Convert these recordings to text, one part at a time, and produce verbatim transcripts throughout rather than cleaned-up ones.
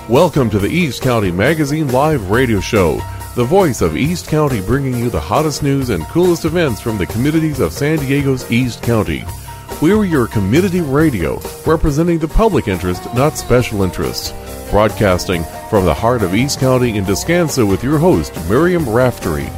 Welcome to the East County Magazine Live Radio Show, the voice of East County, bringing you the hottest news and coolest events from the communities of San Diego's East County. We're your community radio, representing the public interest, not special interests. Broadcasting from the heart of East County in Descanso with your host, Miriam Raftery.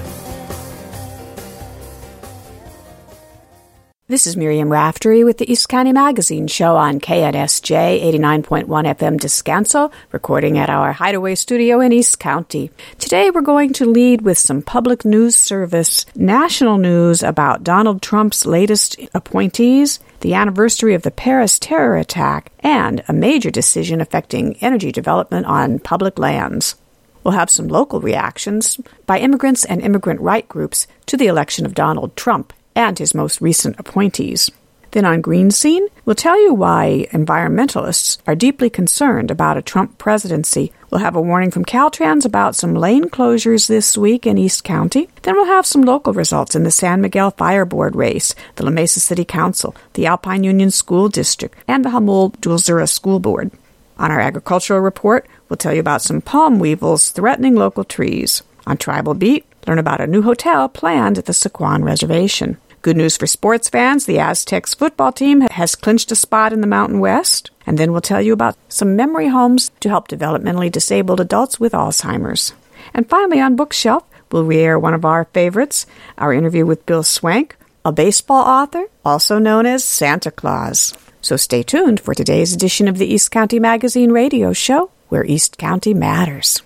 This is Miriam Raftery with the East County Magazine Show on K N S J eighty-nine point one F M Descanso, recording at our Hideaway studio in East County. Today we're going to lead with some public news service, national news about Donald Trump's latest appointees, the anniversary of the Paris terror attack, and a major decision affecting energy development on public lands. We'll have some local reactions by immigrants and immigrant right groups to the election of Donald Trump and his most recent appointees. Then on Green Scene, we'll tell you why environmentalists are deeply concerned about a Trump presidency. We'll have a warning from Caltrans about some lane closures this week in East County. Then we'll have some local results in the San Miguel Fire Board race, the La Mesa City Council, the Alpine Union School District, and the Hamul Dulzura School Board. On our agricultural report, we'll tell you about some palm weevils threatening local trees. On Tribal Beat, learn about a new hotel planned at the Sequan Reservation. Good news for sports fans, the Aztecs football team has clinched a spot in the Mountain West. And then we'll tell you about some memory homes to help developmentally disabled adults with Alzheimer's. And finally, on Bookshelf, we'll re-air one of our favorites, our interview with Bill Swank, a baseball author, also known as Santa Claus. So stay tuned for today's edition of the East County Magazine Radio Show, where East County matters.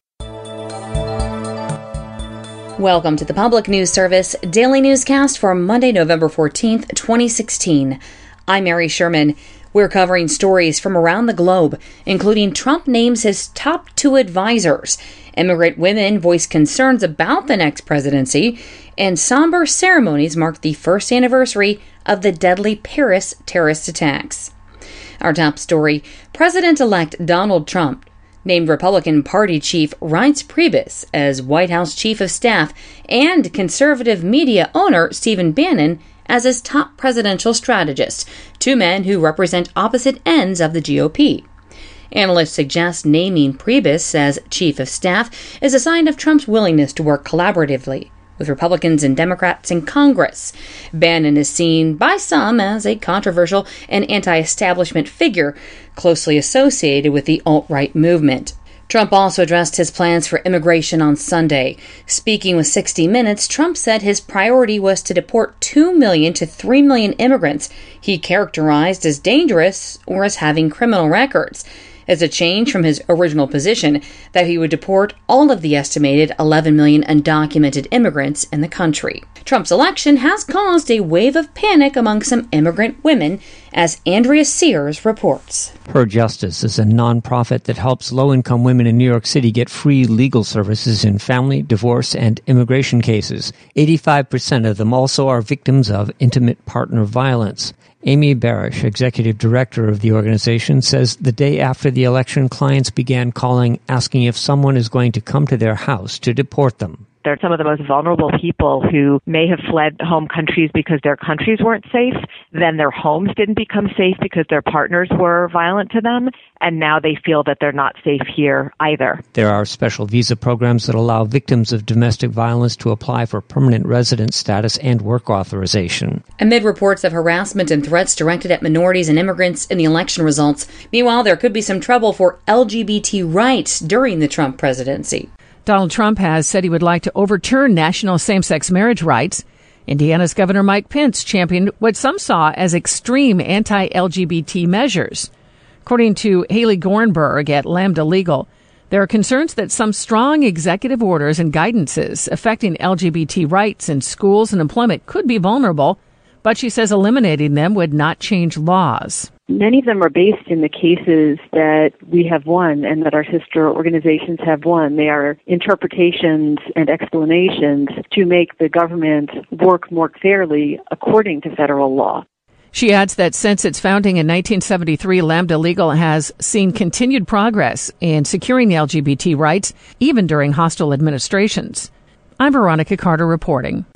Welcome to the Public News Service Daily Newscast for Monday, November fourteenth, twenty sixteen. I'm Mary Sherman. We're covering stories from around the globe, including Trump names his top two advisors, immigrant women voice concerns about the next presidency, and somber ceremonies mark the first anniversary of the deadly Paris terrorist attacks. Our top story, President-elect Donald Trump named Republican Party Chief Reince Priebus as White House Chief of Staff and conservative media owner Stephen Bannon as his top presidential strategist, two men who represent opposite ends of the G O P. Analysts suggest naming Priebus as Chief of Staff is a sign of Trump's willingness to work collaboratively with Republicans and Democrats in Congress. Bannon is seen by some as a controversial and anti-establishment figure closely associated with the alt-right movement. Trump also addressed his plans for immigration on Sunday. Speaking with sixty minutes, Trump said his priority was to deport two million to three million immigrants he characterized as dangerous or as having criminal records, as a change from his original position that he would deport all of the estimated eleven million undocumented immigrants in the country. Trump's election has caused a wave of panic among some immigrant women, as Andrea Sears reports. Her Justice is a nonprofit that helps low-income women in New York City get free legal services in family, divorce, and immigration cases. eighty-five percent of them also are victims of intimate partner violence. Amy Barish, executive director of the organization, says the day after the election, clients began calling, asking if someone is going to come to their house to deport them. They're some of the most vulnerable people who may have fled home countries because their countries weren't safe, then their homes didn't become safe because their partners were violent to them, and now they feel that they're not safe here either. There are special visa programs that allow victims of domestic violence to apply for permanent resident status and work authorization. Amid reports of harassment and threats directed at minorities and immigrants in the election results, meanwhile, there could be some trouble for L G B T rights during the Trump presidency. Donald Trump has said he would like to overturn national same-sex marriage rights. Indiana's Governor Mike Pence championed what some saw as extreme anti-L G B T measures. According to Haley Gornberg at Lambda Legal, there are concerns that some strong executive orders and guidances affecting L G B T rights in schools and employment could be vulnerable, but she says eliminating them would not change laws. Many of them are based in the cases that we have won and that our sister organizations have won. They are interpretations and explanations to make the government work more fairly according to federal law. She adds that since its founding in nineteen seventy-three, Lambda Legal has seen continued progress in securing L G B T rights, even during hostile administrations. I'm Veronica Carter reporting.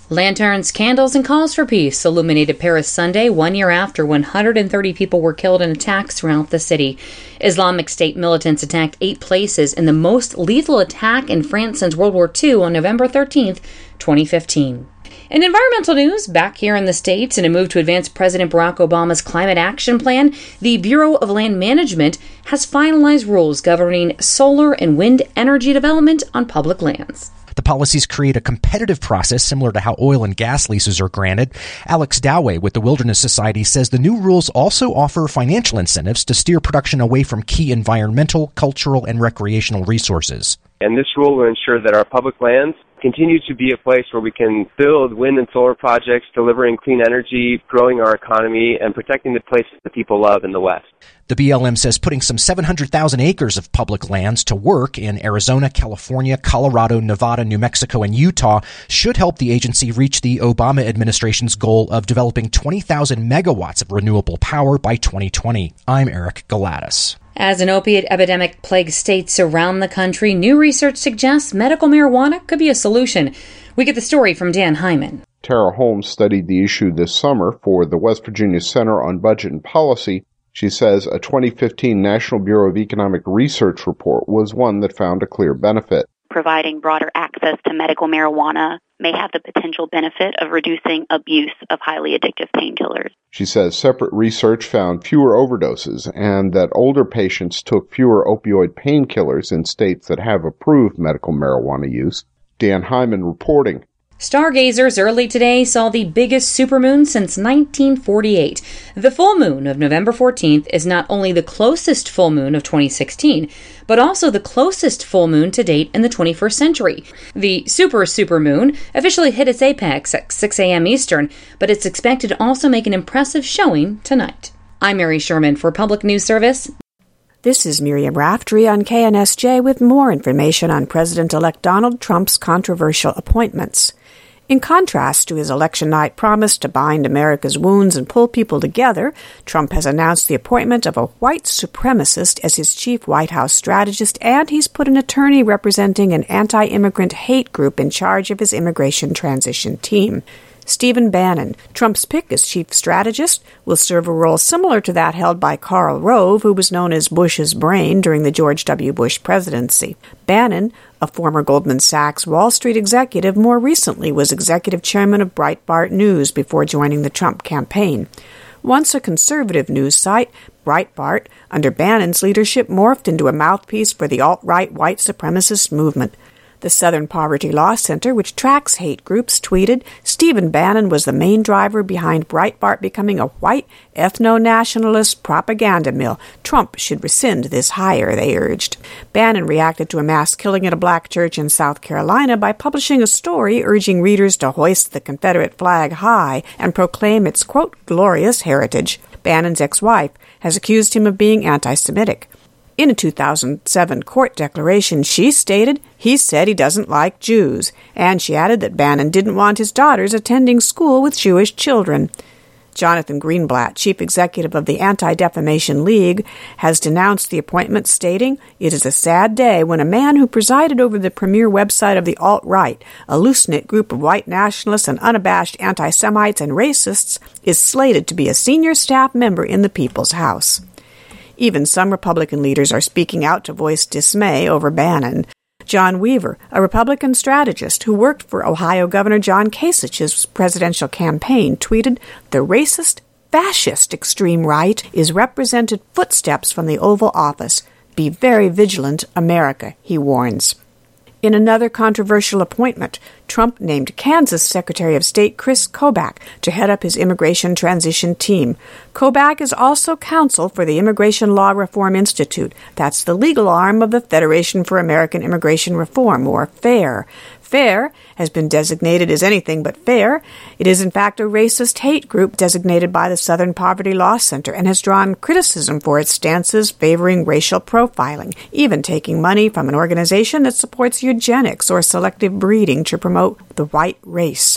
Lanterns, candles, and calls for peace illuminated Paris Sunday, one year after one hundred thirty people were killed in attacks throughout the city. Islamic State militants attacked eight places in the most lethal attack in France since World War Two on November thirteenth, twenty fifteen. In environmental news, back here in the States, in a move to advance President Barack Obama's climate action plan, the Bureau of Land Management has finalized rules governing solar and wind energy development on public lands. The policies create a competitive process similar to how oil and gas leases are granted. Alex Dowey with the Wilderness Society says the new rules also offer financial incentives to steer production away from key environmental, cultural, and recreational resources. And this rule will ensure that our public lands continue to be a place where we can build wind and solar projects, delivering clean energy, growing our economy, and protecting the places that people love in the West. The B L M says putting some seven hundred thousand acres of public lands to work in Arizona, California, Colorado, Nevada, New Mexico, and Utah should help the agency reach the Obama administration's goal of developing twenty thousand megawatts of renewable power by twenty twenty. I'm Eric Galatis. As an opiate epidemic plagues states around the country, new research suggests medical marijuana could be a solution. We get the story from Dan Hyman. Tara Holmes studied the issue this summer for the West Virginia Center on Budget and Policy. She says a twenty fifteen National Bureau of Economic Research report was one that found a clear benefit. Providing broader access to medical marijuana may have the potential benefit of reducing abuse of highly addictive painkillers. She says separate research found fewer overdoses and that older patients took fewer opioid painkillers in states that have approved medical marijuana use. Dan Hyman reporting. Stargazers early today saw the biggest supermoon since nineteen forty-eight. The full moon of November fourteenth is not only the closest full moon of twenty sixteen, but also the closest full moon to date in the twenty-first century. The super supermoon officially hit its apex at six a.m. Eastern, but it's expected to also make an impressive showing tonight. I'm Mary Sherman for Public News Service. This is Miriam Raftery on K N S J with more information on President-elect Donald Trump's controversial appointments. In contrast to his election night promise to bind America's wounds and pull people together, Trump has announced the appointment of a white supremacist as his chief White House strategist, and he's put an attorney representing an anti-immigrant hate group in charge of his immigration transition team. Stephen Bannon, Trump's pick as chief strategist, will serve a role similar to that held by Karl Rove, who was known as Bush's brain during the George W. Bush presidency. Bannon, a former Goldman Sachs Wall Street executive, more recently was executive chairman of Breitbart News before joining the Trump campaign. Once a conservative news site, Breitbart, under Bannon's leadership, morphed into a mouthpiece for the alt-right white supremacist movement. The Southern Poverty Law Center, which tracks hate groups, tweeted, Stephen Bannon was the main driver behind Breitbart becoming a white ethno-nationalist propaganda mill. Trump should rescind this hire, they urged. Bannon reacted to a mass killing at a black church in South Carolina by publishing a story urging readers to hoist the Confederate flag high and proclaim its, quote, glorious heritage. Bannon's ex-wife has accused him of being anti-Semitic. In a two thousand seven court declaration, she stated he said he doesn't like Jews, and she added that Bannon didn't want his daughters attending school with Jewish children. Jonathan Greenblatt, chief executive of the Anti-Defamation League, has denounced the appointment, stating, "It is a sad day when a man who presided over the premier website of the alt-right, a loose-knit group of white nationalists and unabashed anti-Semites and racists, is slated to be a senior staff member in the People's House." Even some Republican leaders are speaking out to voice dismay over Bannon. John Weaver, a Republican strategist who worked for Ohio Governor John Kasich's presidential campaign, tweeted, "The racist, fascist extreme right is represented footsteps from the Oval Office. Be very vigilant, America," he warns. In another controversial appointment, Trump named Kansas Secretary of State Chris Kobach to head up his immigration transition team. Kobach is also counsel for the Immigration Law Reform Institute. That's the legal arm of the Federation for American Immigration Reform, or FAIR. FAIR has been designated as anything but fair. It is in fact a racist hate group designated by the Southern Poverty Law Center and has drawn criticism for its stances favoring racial profiling, even taking money from an organization that supports eugenics or selective breeding to promote the white race.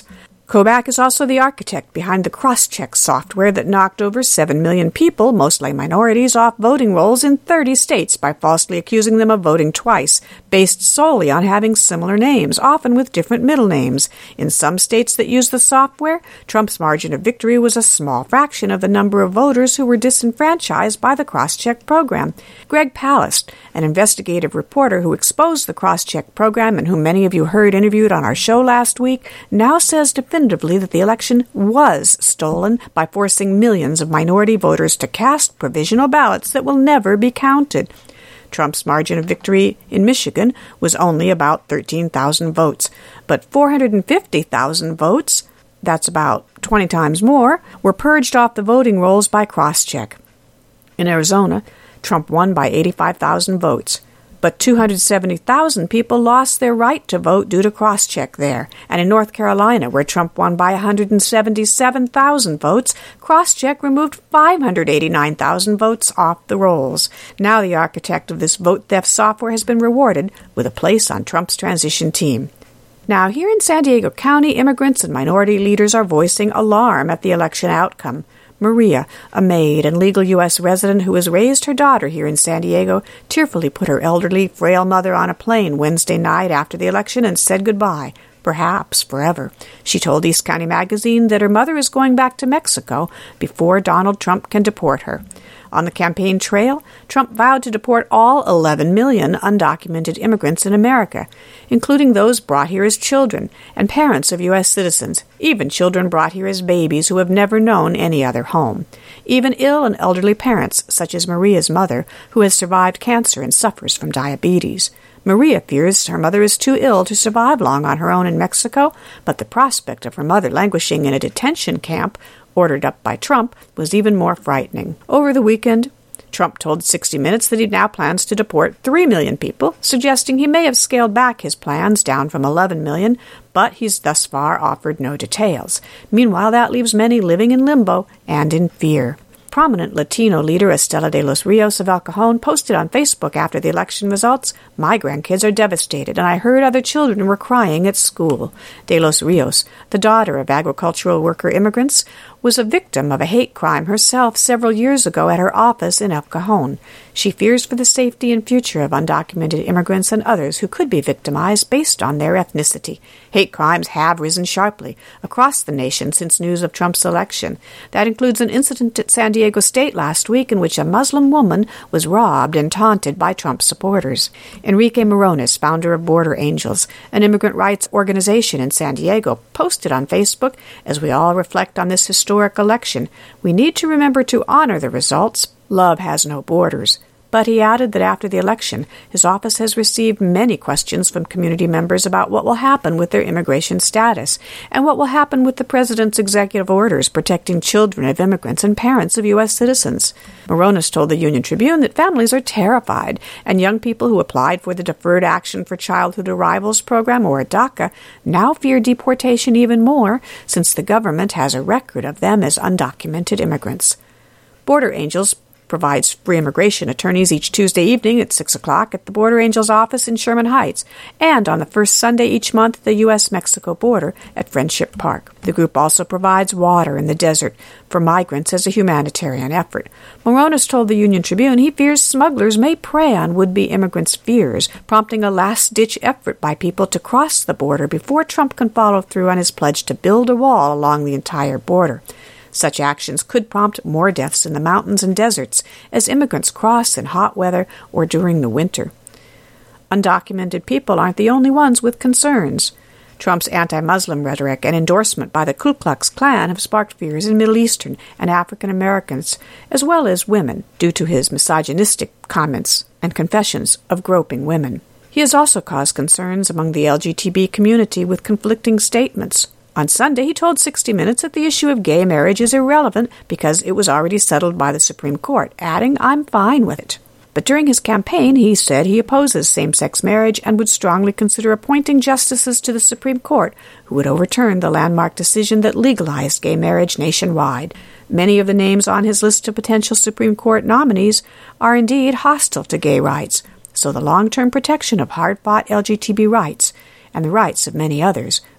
Kobach is also the architect behind the Crosscheck software that knocked over seven million people, mostly minorities, off voting rolls in thirty states by falsely accusing them of voting twice, based solely on having similar names, often with different middle names. In some states that used the software, Trump's margin of victory was a small fraction of the number of voters who were disenfranchised by the Crosscheck program. Greg Palast, an investigative reporter who exposed the Crosscheck program and whom many of you heard interviewed on our show last week, now says definitively that the election was stolen by forcing millions of minority voters to cast provisional ballots that will never be counted. Trump's margin of victory in Michigan was only about thirteen thousand votes, but four hundred fifty thousand votes, that's about twenty times more, were purged off the voting rolls by Crosscheck. In Arizona, Trump won by eighty-five thousand votes. But two hundred seventy thousand people lost their right to vote due to Crosscheck there. And in North Carolina, where Trump won by one hundred seventy-seven thousand votes, Crosscheck removed five hundred eighty-nine thousand votes off the rolls. Now the architect of this vote theft software has been rewarded with a place on Trump's transition team. Now, here in San Diego County, immigrants and minority leaders are voicing alarm at the election outcome. Maria, a maid and legal U S resident who has raised her daughter here in San Diego, tearfully put her elderly, frail mother on a plane Wednesday night after the election and said goodbye, perhaps forever. She told East County Magazine that her mother is going back to Mexico before Donald Trump can deport her. On the campaign trail, Trump vowed to deport all eleven million undocumented immigrants in America, including those brought here as children and parents of U S citizens, even children brought here as babies who have never known any other home, even ill and elderly parents, such as Maria's mother, who has survived cancer and suffers from diabetes. Maria fears her mother is too ill to survive long on her own in Mexico, but the prospect of her mother languishing in a detention camp ordered up by Trump was even more frightening. Over the weekend, Trump told sixty minutes that he now plans to deport three million people, suggesting he may have scaled back his plans down from eleven million, but he's thus far offered no details. Meanwhile, that leaves many living in limbo and in fear. Prominent Latino leader Estela de los Rios of El Cajon posted on Facebook after the election results, "My grandkids are devastated, and I heard other children were crying at school." De los Rios, the daughter of agricultural worker immigrants, was a victim of a hate crime herself several years ago at her office in El Cajon. She fears for the safety and future of undocumented immigrants and others who could be victimized based on their ethnicity. Hate crimes have risen sharply across the nation since news of Trump's election. That includes an incident at San Diego State last week in which a Muslim woman was robbed and taunted by Trump supporters. Enrique Morones, founder of Border Angels, an immigrant rights organization in San Diego, posted on Facebook, "As we all reflect on this historic election, we need to remember to honor the results. Love has no borders." But he added that after the election, his office has received many questions from community members about what will happen with their immigration status and what will happen with the president's executive orders protecting children of immigrants and parents of U S citizens. Morones told the Union Tribune that families are terrified, and young people who applied for the Deferred Action for Childhood Arrivals program, or DACA, now fear deportation even more since the government has a record of them as undocumented immigrants. Border Angels provides free immigration attorneys each Tuesday evening at six o'clock at the Border Angels office in Sherman Heights, and on the first Sunday each month at the U S Mexico border at Friendship Park. The group also provides water in the desert for migrants as a humanitarian effort. Morones told the Union Tribune he fears smugglers may prey on would-be immigrants' fears, prompting a last-ditch effort by people to cross the border before Trump can follow through on his pledge to build a wall along the entire border. Such actions could prompt more deaths in the mountains and deserts as immigrants cross in hot weather or during the winter. Undocumented people aren't the only ones with concerns. Trump's anti-Muslim rhetoric and endorsement by the Ku Klux Klan have sparked fears in Middle Eastern and African Americans, as well as women, due to his misogynistic comments and confessions of groping women. He has also caused concerns among the L G B T community with conflicting statements. On Sunday, he told sixty minutes that the issue of gay marriage is irrelevant because it was already settled by the Supreme Court, adding, "I'm fine with it." But during his campaign, he said he opposes same-sex marriage and would strongly consider appointing justices to the Supreme Court who would overturn the landmark decision that legalized gay marriage nationwide. Many of the names on his list of potential Supreme Court nominees are indeed hostile to gay rights, so the long-term protection of hard-fought L G B T rights and the rights of many others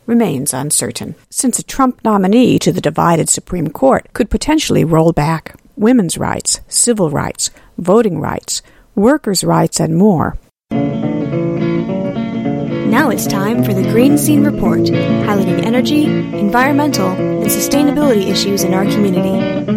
remains uncertain, since a Trump nominee to the divided Supreme Court could potentially roll back women's rights, civil rights, voting rights, workers' rights, and more. Now it's time for the Green Scene Report, highlighting energy, environmental, and sustainability issues in our community.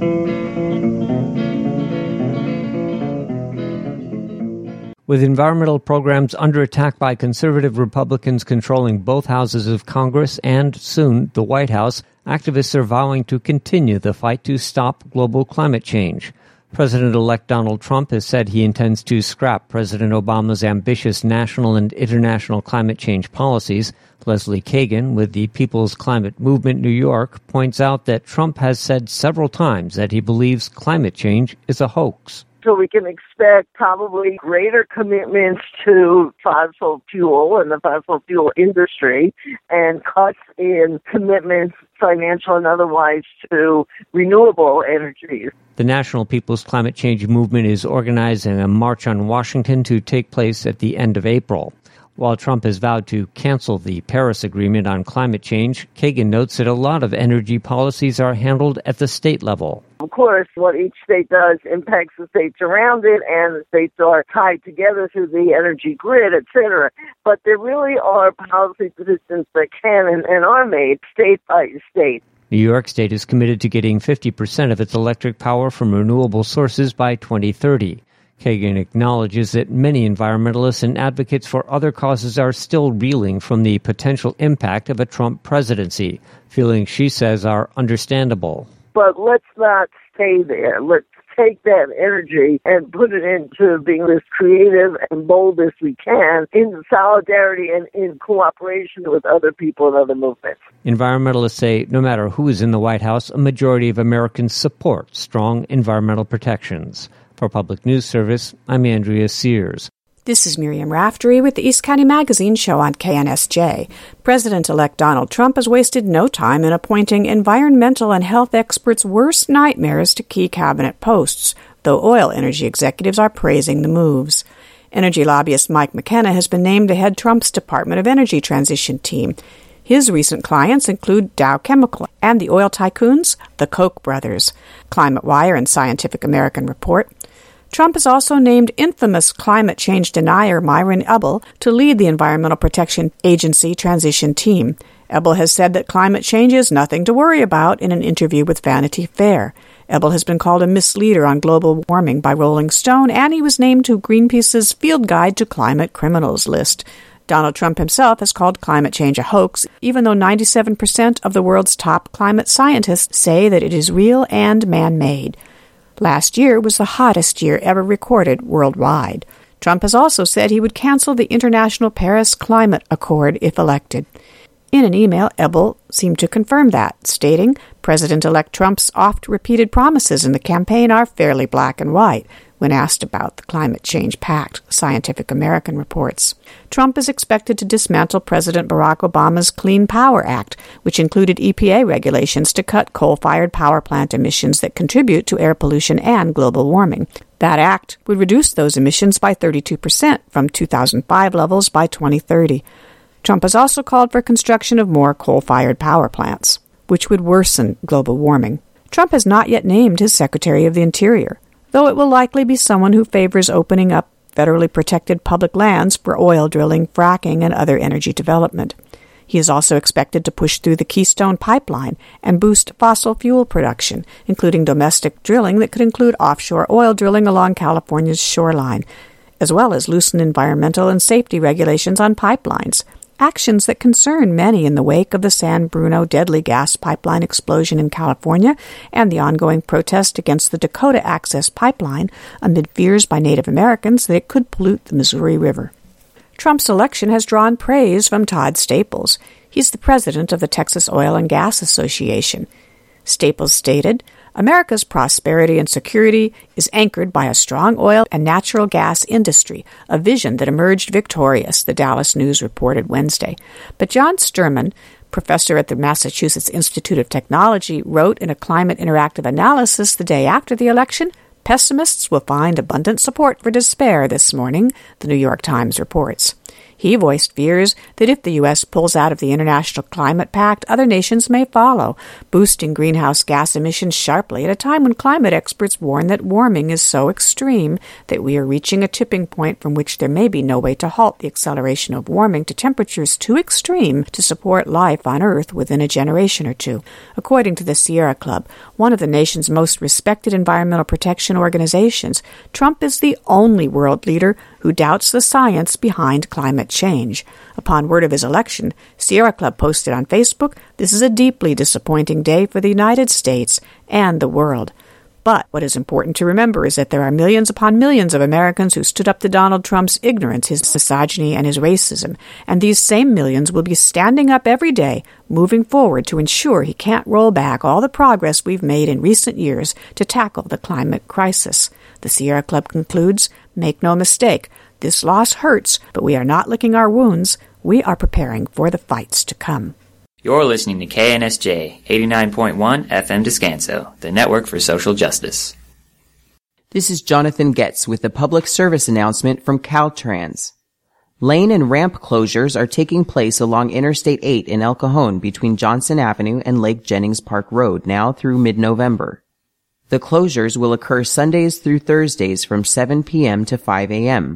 With environmental programs under attack by conservative Republicans controlling both houses of Congress and, soon, the White House, activists are vowing to continue the fight to stop global climate change. President-elect Donald Trump has said he intends to scrap President Obama's ambitious national and international climate change policies. Leslie Kagan, with the People's Climate Movement New York, points out that Trump has said several times that he believes climate change is a hoax. So we can expect probably greater commitments to fossil fuel and the fossil fuel industry and cuts in commitments, financial and otherwise, to renewable energies. The National People's Climate Change Movement is organizing a march on Washington to take place at the end of April. While Trump has vowed to cancel the Paris Agreement on climate change, Kagan notes that a lot of energy policies are handled at the state level. Of course, what each state does impacts the states around it, and the states are tied together through the energy grid, et cetera. But there really are policy decisions that can and, and are made state by state. New York State is committed to getting fifty percent of its electric power from renewable sources by twenty thirty. Kagan acknowledges that many environmentalists and advocates for other causes are still reeling from the potential impact of a Trump presidency, feelings she says are understandable. But let's not stay there. Let's take that energy and put it into being as creative and bold as we can in solidarity and in cooperation with other people and other movements. Environmentalists say no matter who is in the White House, a majority of Americans support strong environmental protections. For Public News Service, I'm Andrea Sears. This is Miriam Raftery with the East County Magazine show on K N S J. President-elect Donald Trump has wasted no time in appointing environmental and health experts' worst nightmares to key cabinet posts, though oil energy executives are praising the moves. Energy lobbyist Mike McKenna has been named to head Trump's Department of Energy transition team. His recent clients include Dow Chemical and the oil tycoons, the Koch brothers. Climate Wire and Scientific American report. Trump has also named infamous climate change denier Myron Ebell to lead the Environmental Protection Agency transition team. Ebell has said that climate change is nothing to worry about in an interview with Vanity Fair. Ebell has been called a misleader on global warming by Rolling Stone, and he was named to Greenpeace's Field Guide to Climate Criminals list. Donald Trump himself has called climate change a hoax, even though ninety-seven percent of the world's top climate scientists say that it is real and man-made. Last year was the hottest year ever recorded worldwide. Trump has also said he would cancel the International Paris Climate Accord if elected. In an email, Ebell seemed to confirm that, stating, President-elect Trump's oft-repeated promises in the campaign are fairly black and white, when asked about the Climate Change Pact, Scientific American reports. Trump is expected to dismantle President Barack Obama's Clean Power Act, which included E P A regulations to cut coal-fired power plant emissions that contribute to air pollution and global warming. That act would reduce those emissions by thirty-two percent from two thousand five levels by twenty thirty. Trump has also called for construction of more coal-fired power plants, which would worsen global warming. Trump has not yet named his Secretary of the Interior, though it will likely be someone who favors opening up federally protected public lands for oil drilling, fracking, and other energy development. He is also expected to push through the Keystone Pipeline and boost fossil fuel production, including domestic drilling that could include offshore oil drilling along California's shoreline, as well as loosen environmental and safety regulations on pipelines, actions that concern many in the wake of the San Bruno deadly gas pipeline explosion in California and the ongoing protest against the Dakota Access Pipeline amid fears by Native Americans that it could pollute the Missouri River. Trump's election has drawn praise from Todd Staples. He's the president of the Texas Oil and Gas Association. Staples stated, America's prosperity and security is anchored by a strong oil and natural gas industry, a vision that emerged victorious, the Dallas News reported Wednesday. But John Sturman, professor at the Massachusetts Institute of Technology, wrote in a Climate Interactive Analysis the day after the election, pessimists will find abundant support for despair this morning, the New York Times reports. He voiced fears that if the U S pulls out of the International Climate Pact, other nations may follow, boosting greenhouse gas emissions sharply at a time when climate experts warn that warming is so extreme that we are reaching a tipping point from which there may be no way to halt the acceleration of warming to temperatures too extreme to support life on Earth within a generation or two. According to the Sierra Club, one of the nation's most respected environmental protection organizations, Trump is the only world leader who doubts the science behind climate change. Upon word of his election, Sierra Club posted on Facebook, "This is a deeply disappointing day for the United States and the world." But what is important to remember is that there are millions upon millions of Americans who stood up to Donald Trump's ignorance, his misogyny, and his racism, and these same millions will be standing up every day, moving forward to ensure he can't roll back all the progress we've made in recent years to tackle the climate crisis. The Sierra Club concludes, "Make no mistake, this loss hurts, but we are not licking our wounds. We are preparing for the fights to come." You're listening to K N S J eighty-nine point one F M Descanso, the network for social justice. This is Jonathan Getz with a public service announcement from Caltrans. Lane and ramp closures are taking place along Interstate eight in El Cajon between Johnson Avenue and Lake Jennings Park Road now through mid-November. The closures will occur Sundays through Thursdays from seven p.m. to five a.m.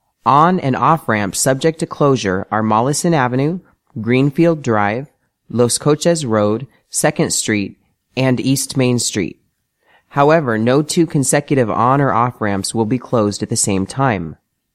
On- and off-ramps subject to closure are Mollison Avenue, Greenfield Drive, Los Coches Road, second Street, and East Main Street. However, no two consecutive on- or off-ramps will be closed at the same time.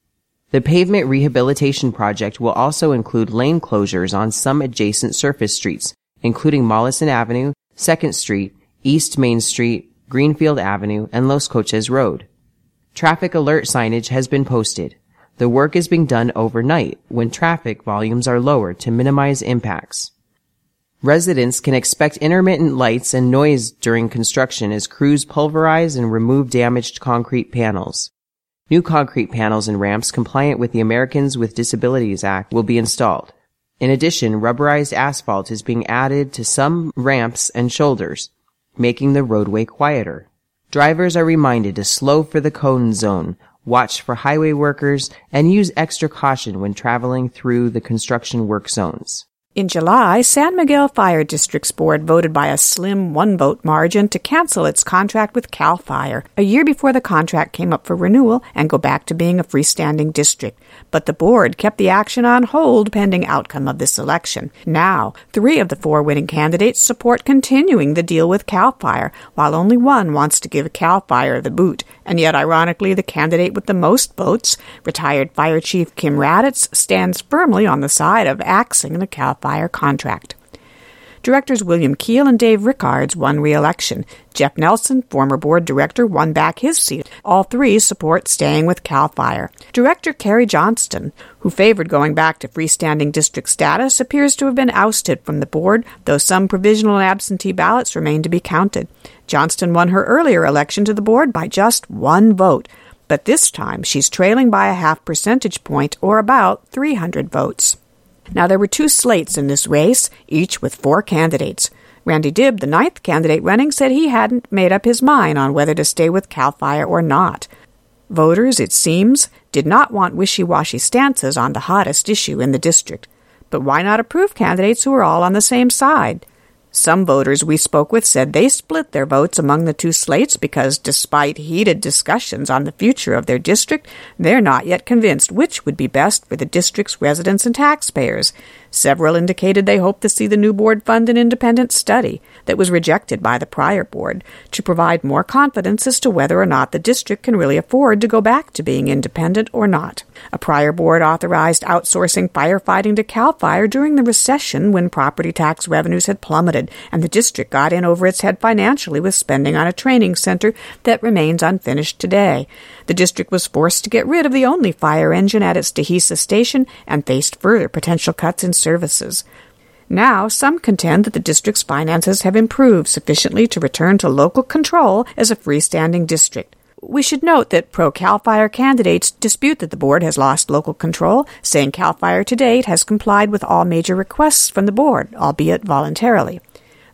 The pavement rehabilitation project will also include lane closures on some adjacent surface streets, including Mollison Avenue, second Street, East Main Street, Greenfield Avenue, and Los Coches Road. Traffic alert signage has been posted. The work is being done overnight when traffic volumes are lower to minimize impacts. Residents can expect intermittent lights and noise during construction as crews pulverize and remove damaged concrete panels. New concrete panels and ramps compliant with the Americans with Disabilities Act will be installed. In addition, rubberized asphalt is being added to some ramps and shoulders, making the roadway quieter. Drivers are reminded to slow for the cone zone, watch for highway workers, and use extra caution when traveling through the construction work zones. In July, San Miguel Fire District's board voted by a slim one-vote margin to cancel its contract with CAL FIRE a year before the contract came up for renewal and go back to being a freestanding district. But the board kept the action on hold pending outcome of this election. Now, three of the four winning candidates support continuing the deal with CAL FIRE, while only one wants to give CAL FIRE the boot. And yet, ironically, the candidate with the most votes, retired Fire Chief Kim Raddatz, stands firmly on the side of axing the CAL FIRE contract. Directors William Keel and Dave Rickards won re-election. Jeff Nelson, former board director, won back his seat. All three support staying with CAL FIRE. Director Kerry Johnston, who favored going back to freestanding district status, appears to have been ousted from the board, though some provisional and absentee ballots remain to be counted. Johnston won her earlier election to the board by just one vote, but this time she's trailing by a half percentage point, or about three hundred votes. Now, there were two slates in this race, each with four candidates. Randy Dibb, the ninth candidate running, said he hadn't made up his mind on whether to stay with CAL FIRE or not. Voters, it seems, did not want wishy-washy stances on the hottest issue in the district. But why not approve candidates who are all on the same side? Some voters we spoke with said they split their votes among the two slates because, despite heated discussions on the future of their district, they're not yet convinced which would be best for the district's residents and taxpayers. Several indicated they hoped to see the new board fund an independent study that was rejected by the prior board to provide more confidence as to whether or not the district can really afford to go back to being independent or not. A prior board authorized outsourcing firefighting to CAL FIRE during the recession when property tax revenues had plummeted, and the district got in over its head financially with spending on a training center that remains unfinished today. The district was forced to get rid of the only fire engine at its Dehesa station and faced further potential cuts in services. Now, some contend that the district's finances have improved sufficiently to return to local control as a freestanding district. We should note that pro-CAL FIRE candidates dispute that the board has lost local control, saying CAL FIRE to date has complied with all major requests from the board, albeit voluntarily.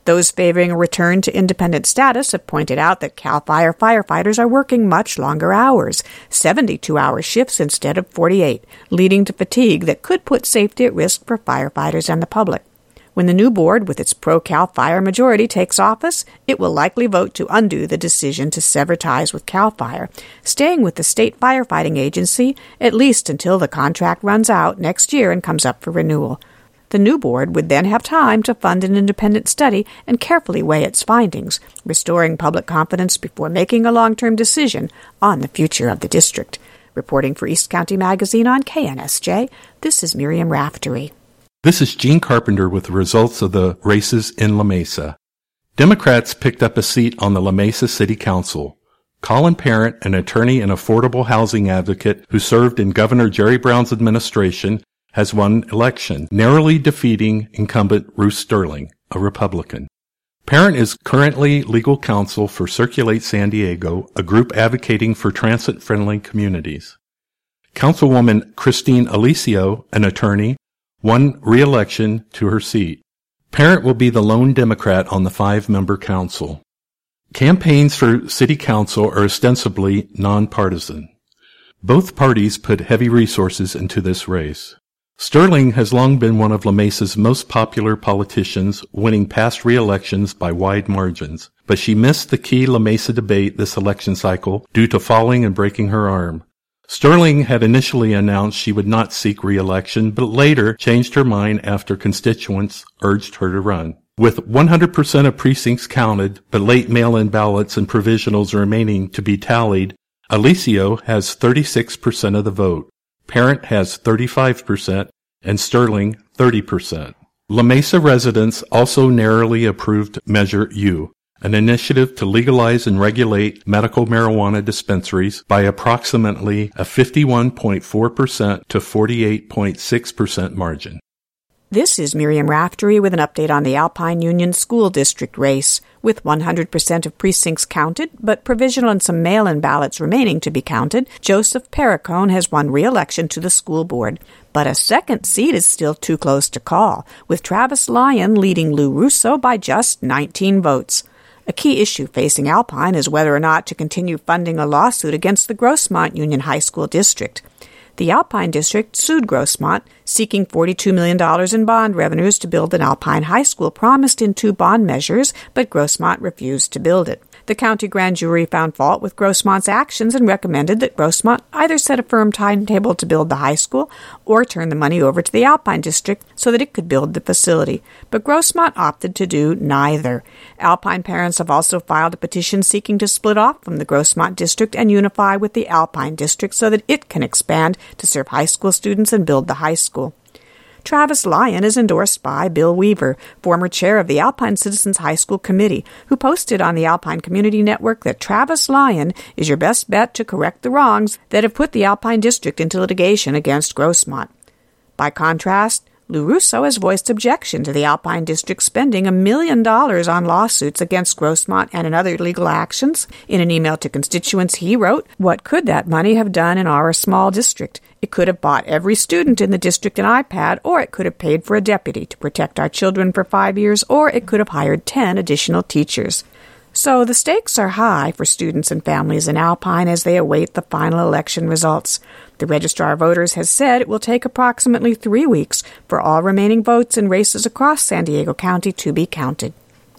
Those favoring a return to independent status have pointed out that CAL FIRE firefighters are working much longer hours, seventy-two hour shifts instead of forty-eight, leading to fatigue that could put safety at risk for firefighters and the public. When the new board, with its pro-CAL FIRE majority, takes office, it will likely vote to undo the decision to sever ties with CAL FIRE, staying with the state firefighting agency at least until the contract runs out next year and comes up for renewal. The new board would then have time to fund an independent study and carefully weigh its findings, restoring public confidence before making a long-term decision on the future of the district. Reporting for East County Magazine on K N S J, this is Miriam Raftery. This is Gene Carpenter with the results of the races in La Mesa. Democrats picked up a seat on the La Mesa City Council. Colin Parent, an attorney and affordable housing advocate who served in Governor Jerry Brown's administration, has won election, narrowly defeating incumbent Ruth Sterling, a Republican. Parent is currently legal counsel for Circulate San Diego, a group advocating for transit-friendly communities. Councilwoman Christine Alicio, an attorney, won re-election to her seat. Parent will be the lone Democrat on the five-member council. Campaigns for city council are ostensibly nonpartisan. Both parties put heavy resources into this race. Sterling has long been one of La Mesa's most popular politicians, winning past re-elections by wide margins, but she missed the key La Mesa debate this election cycle due to falling and breaking her arm. Sterling had initially announced she would not seek re-election, but later changed her mind after constituents urged her to run. With one hundred percent of precincts counted, but late mail-in ballots and provisionals remaining to be tallied, Alicio has thirty-six percent of the vote. Parent has thirty-five percent, and Sterling thirty percent. La Mesa residents also narrowly approved Measure U, an initiative to legalize and regulate medical marijuana dispensaries by approximately a fifty-one point four percent to forty-eight point six percent margin. This is Miriam Raftery with an update on the Alpine Union School District race. With one hundred percent of precincts counted, but provisional and some mail-in ballots remaining to be counted, Joseph Perricone has won re-election to the school board. But a second seat is still too close to call, with Travis Lyon leading Lou Russo by just nineteen votes. A key issue facing Alpine is whether or not to continue funding a lawsuit against the Grossmont Union High School District. The Alpine District sued Grossmont, seeking forty-two million dollars in bond revenues to build an Alpine high school promised in two bond measures, but Grossmont refused to build it. The county grand jury found fault with Grossmont's actions and recommended that Grossmont either set a firm timetable to build the high school or turn the money over to the Alpine District so that it could build the facility. But Grossmont opted to do neither. Alpine parents have also filed a petition seeking to split off from the Grossmont District and unify with the Alpine District so that it can expand to serve high school students and build the high school. Travis Lyon is endorsed by Bill Weaver, former chair of the Alpine Citizens High School Committee, who posted on the Alpine Community Network that Travis Lyon is your best bet to correct the wrongs that have put the Alpine District into litigation against Grossmont. By contrast, Lou Russo has voiced objection to the Alpine District spending a million dollars on lawsuits against Grossmont and in other legal actions. In an email to constituents, he wrote, "What could that money have done in our small district? It could have bought every student in the district an iPad, or it could have paid for a deputy to protect our children for five years, or it could have hired ten additional teachers." So the stakes are high for students and families in Alpine as they await the final election results. The Registrar of Voters has said it will take approximately three weeks for all remaining votes in races across San Diego County to be counted.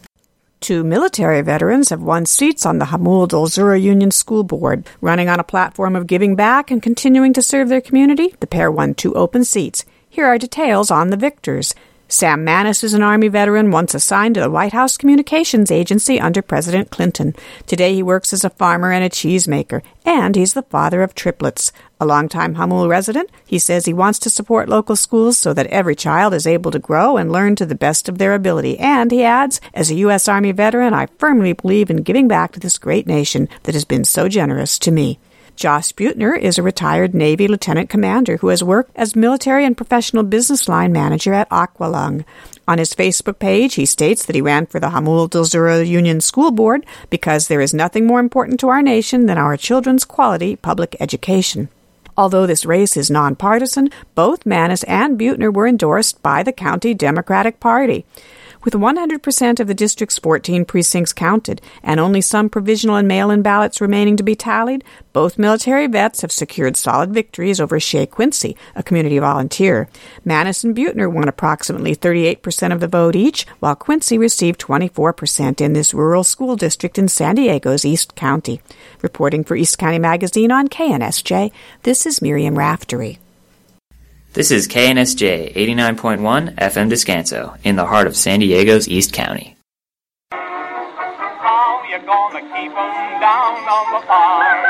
Two military veterans have won seats on the Jamul del Sur Union School Board. Running on a platform of giving back and continuing to serve their community, the pair won two open seats. Here are details on the victors. Sam Manis is an Army veteran once assigned to the White House Communications Agency under President Clinton. Today he works as a farmer and a cheesemaker, and he's the father of triplets. A longtime Jamul resident, he says he wants to support local schools so that every child is able to grow and learn to the best of their ability. And, he adds, as a U S Army veteran, I firmly believe in giving back to this great nation that has been so generous to me. Josh Butner is a retired Navy lieutenant commander who has worked as military and professional business line manager at Aqualung. On his Facebook page, he states that he ran for the Jamul del Sur Union School Board because there is nothing more important to our nation than our children's quality public education. Although this race is nonpartisan, both Manis and Butner were endorsed by the county Democratic Party. With one hundred percent of the district's fourteen precincts counted and only some provisional and mail-in ballots remaining to be tallied, both military vets have secured solid victories over Shea Quincy, a community volunteer. Manus and Butner won approximately thirty-eight percent of the vote each, while Quincy received twenty-four percent in this rural school district in San Diego's East County. Reporting for East County Magazine on K N S J, this is Miriam Raftery. This is K N S J eighty-nine point one F M Descanso, in the heart of San Diego's East County. How you gonna keep 'em down on the farm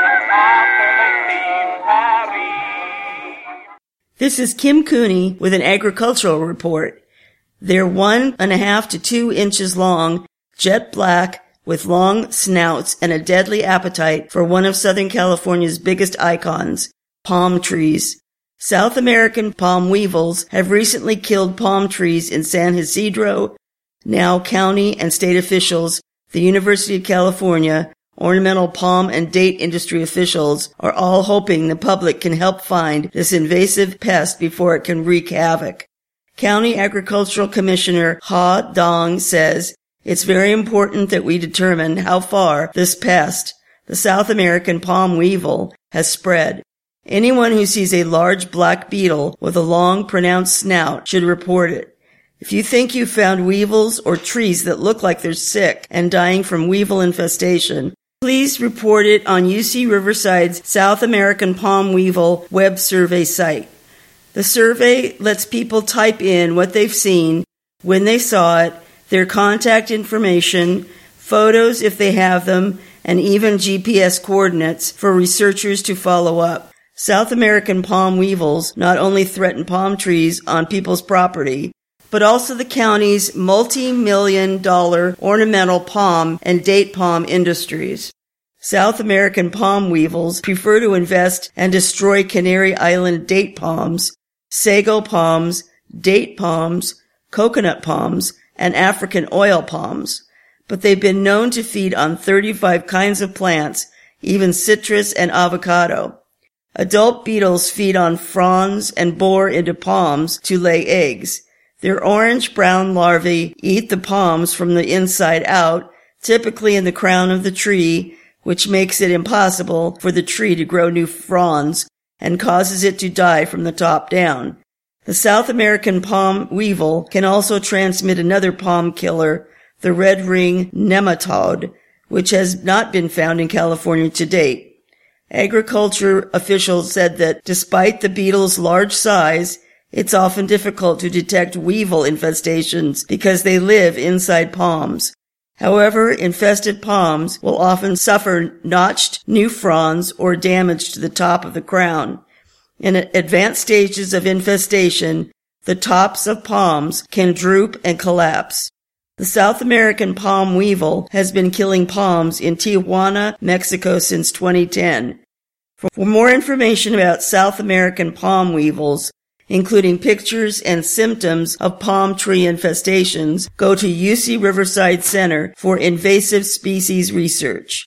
after they've seen Paris? This is Kim Cooney with an agricultural report. They're one and a half to two inches long, jet black, with long snouts and a deadly appetite for one of Southern California's biggest icons, palm trees. South American palm weevils have recently killed palm trees in San Isidro. Now county and state officials, the University of California, ornamental palm and date industry officials are all hoping the public can help find this invasive pest before it can wreak havoc. County Agricultural Commissioner Ha Dong says it's very important that we determine how far this pest, the South American palm weevil, has spread. Anyone who sees a large black beetle with a long, pronounced snout should report it. If you think you found weevils or trees that look like they're sick and dying from weevil infestation, please report it on U C Riverside's South American Palm Weevil web survey site. The survey lets people type in what they've seen, when they saw it, their contact information, photos if they have them, and even G P S coordinates for researchers to follow up. South American palm weevils not only threaten palm trees on people's property, but also the county's multi-million dollar ornamental palm and date palm industries. South American palm weevils prefer to invest and destroy Canary Island date palms, sago palms, date palms, coconut palms, and African oil palms, but they've been known to feed on thirty-five kinds of plants, even citrus and avocado. Adult beetles feed on fronds and bore into palms to lay eggs. Their orange-brown larvae eat the palms from the inside out, typically in the crown of the tree, which makes it impossible for the tree to grow new fronds and causes it to die from the top down. The South American palm weevil can also transmit another palm killer, the red ring nematode, which has not been found in California to date. Agriculture officials said that despite the beetle's large size, it's often difficult to detect weevil infestations because they live inside palms. However, infested palms will often suffer notched new fronds or damage to the top of the crown. In advanced stages of infestation, the tops of palms can droop and collapse. The South American palm weevil has been killing palms in Tijuana, Mexico since twenty ten. For more information about South American palm weevils, including pictures and symptoms of palm tree infestations, go to U C Riverside Center for Invasive Species Research.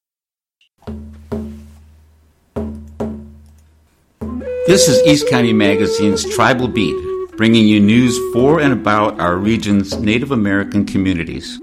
This is East County Magazine's Tribal Beat, bringing you news for and about our region's Native American communities.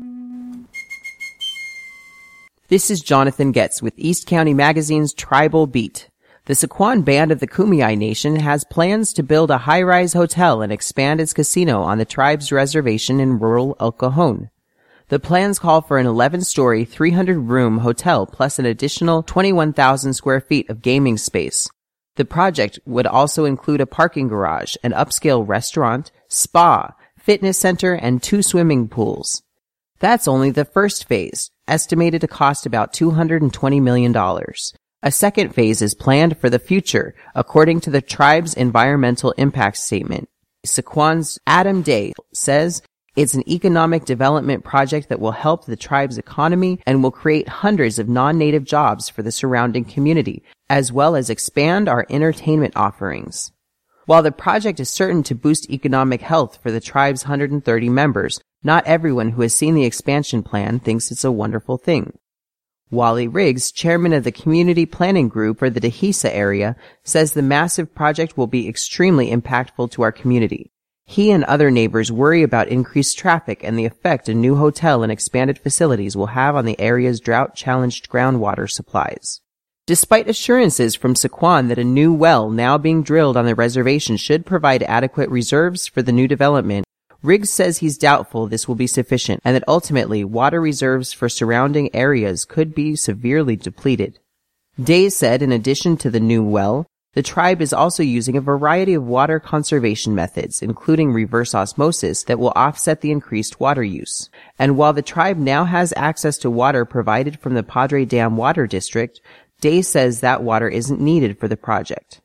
This is Jonathan Getz with East County Magazine's Tribal Beat. The Sycuan Band of the Kumeyaay Nation has plans to build a high-rise hotel and expand its casino on the tribe's reservation in rural El Cajon. The plans call for an eleven-story, three hundred room hotel plus an additional twenty-one thousand square feet of gaming space. The project would also include a parking garage, an upscale restaurant, spa, fitness center, and two swimming pools. That's only the first phase, estimated to cost about two hundred twenty million dollars. A second phase is planned for the future, according to the tribe's environmental impact statement. Sycuan's Adam Day says it's an economic development project that will help the tribe's economy and will create hundreds of non-native jobs for the surrounding community, as well as expand our entertainment offerings. While the project is certain to boost economic health for the tribe's one hundred thirty members, not everyone who has seen the expansion plan thinks it's a wonderful thing. Wally Riggs, chairman of the Community Planning Group for the Dehesa area, says the massive project will be extremely impactful to our community. He and other neighbors worry about increased traffic and the effect a new hotel and expanded facilities will have on the area's drought-challenged groundwater supplies. Despite assurances from Sycuan that a new well now being drilled on the reservation should provide adequate reserves for the new development, Riggs says he's doubtful this will be sufficient and that ultimately water reserves for surrounding areas could be severely depleted. Day said in addition to the new well, the tribe is also using a variety of water conservation methods, including reverse osmosis, that will offset the increased water use. And while the tribe now has access to water provided from the Padre Dam Water District, Day says that water isn't needed for the project.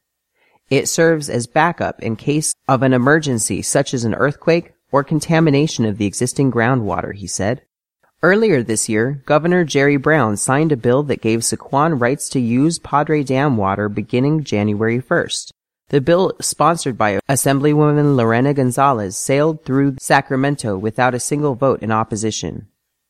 It serves as backup in case of an emergency such as an earthquake or contamination of the existing groundwater, he said. Earlier this year, Governor Jerry Brown signed a bill that gave Sycuan rights to use Padre Dam water beginning January first. The bill, sponsored by Assemblywoman Lorena Gonzalez, sailed through Sacramento without a single vote in opposition.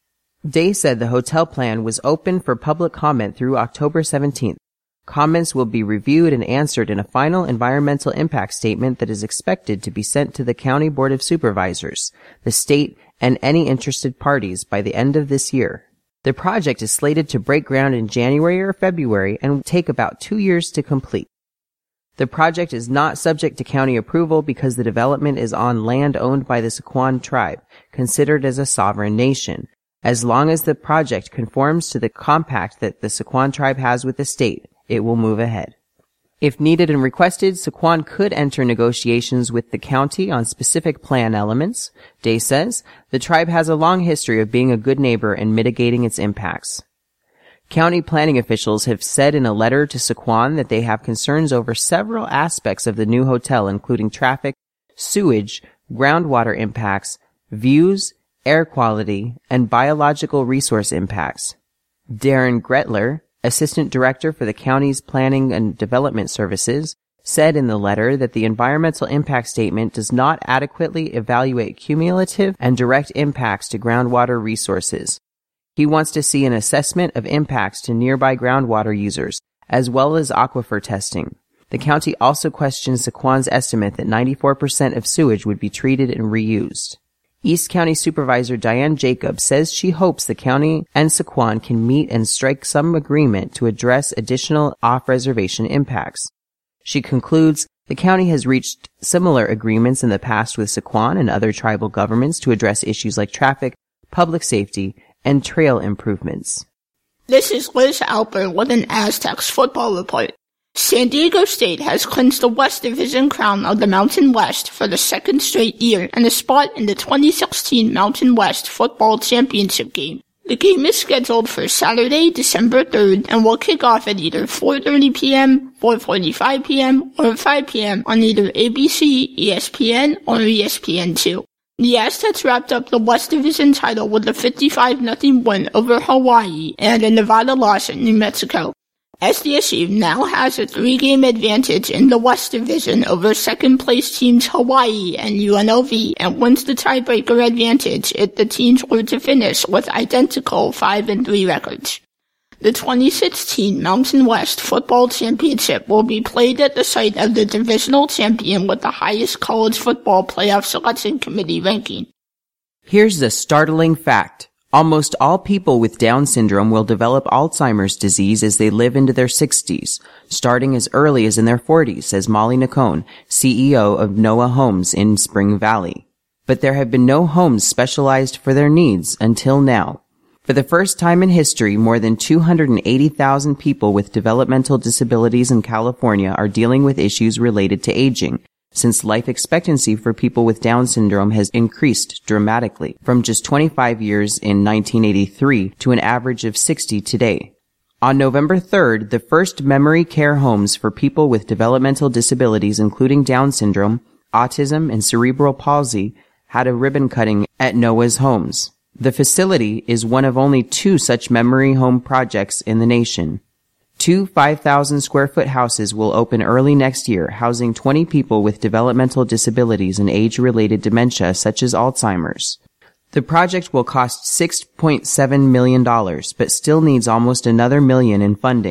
Day said the hotel plan was open for public comment through October seventeenth. Comments will be reviewed and answered in a final environmental impact statement that is expected to be sent to the County Board of Supervisors, the state, and any interested parties by the end of this year. The project is slated to break ground in January or February and will take about two years to complete. The project is not subject to county approval because the development is on land owned by the Sycuan tribe, considered as a sovereign nation. As long as the project conforms to the compact that the Sycuan tribe has with the state, it will move ahead. If needed and requested, Sycuan could enter negotiations with the county on specific plan elements. Day says the tribe has a long history of being a good neighbor and mitigating its impacts. County planning officials have said in a letter to Sycuan that they have concerns over several aspects of the new hotel, including traffic, sewage, groundwater impacts, views, air quality, and biological resource impacts. Darren Gretler, Assistant Director for the county's Planning and Development Services, said in the letter that the environmental impact statement does not adequately evaluate cumulative and direct impacts to groundwater resources. He wants to see an assessment of impacts to nearby groundwater users, as well as aquifer testing. The county also questions Sycuan's estimate that ninety-four percent of sewage would be treated and reused. East County Supervisor Diane Jacobs says she hopes the county and Sycuan can meet and strike some agreement to address additional off-reservation impacts. She concludes, the county has reached similar agreements in the past with Sycuan and other tribal governments to address issues like traffic, public safety, and trail improvements. This is Liz Alper with an Aztecs football report. San Diego State has clinched the West Division crown of the Mountain West for the second straight year and a spot in the twenty sixteen Mountain West Football Championship game. The game is scheduled for Saturday, December third, and will kick off at either four thirty p.m., four forty-five p.m., or five p.m. on either A B C, E S P N, or E S P N two. The Aztecs wrapped up the West Division title with a fifty-five nothing win over Hawaii and a Nevada loss at New Mexico. S D S U now has a three-game advantage in the West Division over second-place teams Hawaii and U N L V and wins the tiebreaker advantage if the teams were to finish with identical five and three records. The twenty sixteen Mountain West Football Championship will be played at the site of the divisional champion with the highest college football playoff selection committee ranking. Here's the startling fact. Almost all people with Down syndrome will develop Alzheimer's disease as they live into their sixties, starting as early as in their forties, says Molly Nacone, C E O of Noah Homes in Spring Valley. But there have been no homes specialized for their needs until now. For the first time in history, more than two hundred eighty thousand people with developmental disabilities in California are dealing with issues related to aging, since life expectancy for people with Down syndrome has increased dramatically from just twenty-five years in nineteen eighty-three to an average of sixty today. On November third, the first memory care homes for people with developmental disabilities including Down syndrome, autism, and cerebral palsy had a ribbon cutting at Noah's Homes. The facility is one of only two such memory home projects in the nation. Two five thousand square foot houses will open early next year, housing twenty people with developmental disabilities and age-related dementia such as Alzheimer's. The project will cost six point seven million dollars, but still needs almost another million in funding.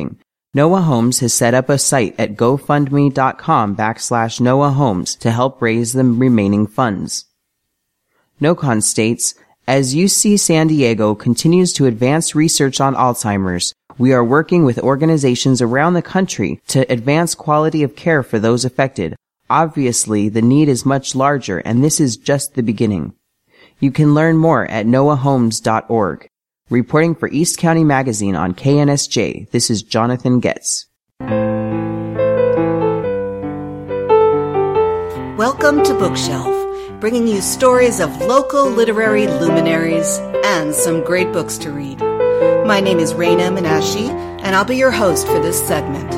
Noah Homes has set up a site at gofundme.com backslash Noah Homes to help raise the remaining funds. NOCON states, as U C San Diego continues to advance research on Alzheimer's, we are working with organizations around the country to advance quality of care for those affected. Obviously, the need is much larger, and this is just the beginning. You can learn more at noah homes dot org. Reporting for East County Magazine on K N S J, this is Jonathan Getz. Welcome to Bookshelf, bringing you stories of local literary luminaries and some great books to read. My name is Raina Minashi, and I'll be your host for this segment.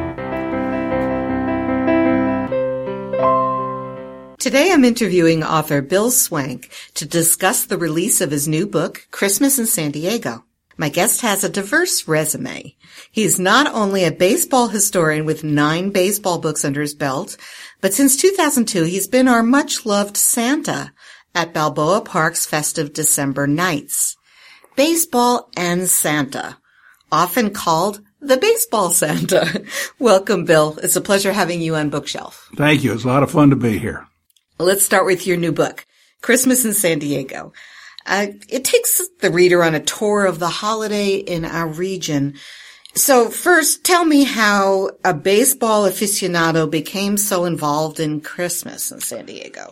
Today I'm interviewing author Bill Swank to discuss the release of his new book, Christmas in San Diego. My guest has a diverse resume. He's not only a baseball historian with nine baseball books under his belt, but since two thousand two he's been our much-loved Santa at Balboa Park's festive December nights. Baseball and Santa, often called the Baseball Santa. Welcome, Bill. It's a pleasure having you on Bookshelf. Thank you. It's a lot of fun to be here. Let's start with your new book, Christmas in San Diego. Uh, it takes the reader on a tour of the holiday in our region. So first, tell me how a baseball aficionado became so involved in Christmas in San Diego.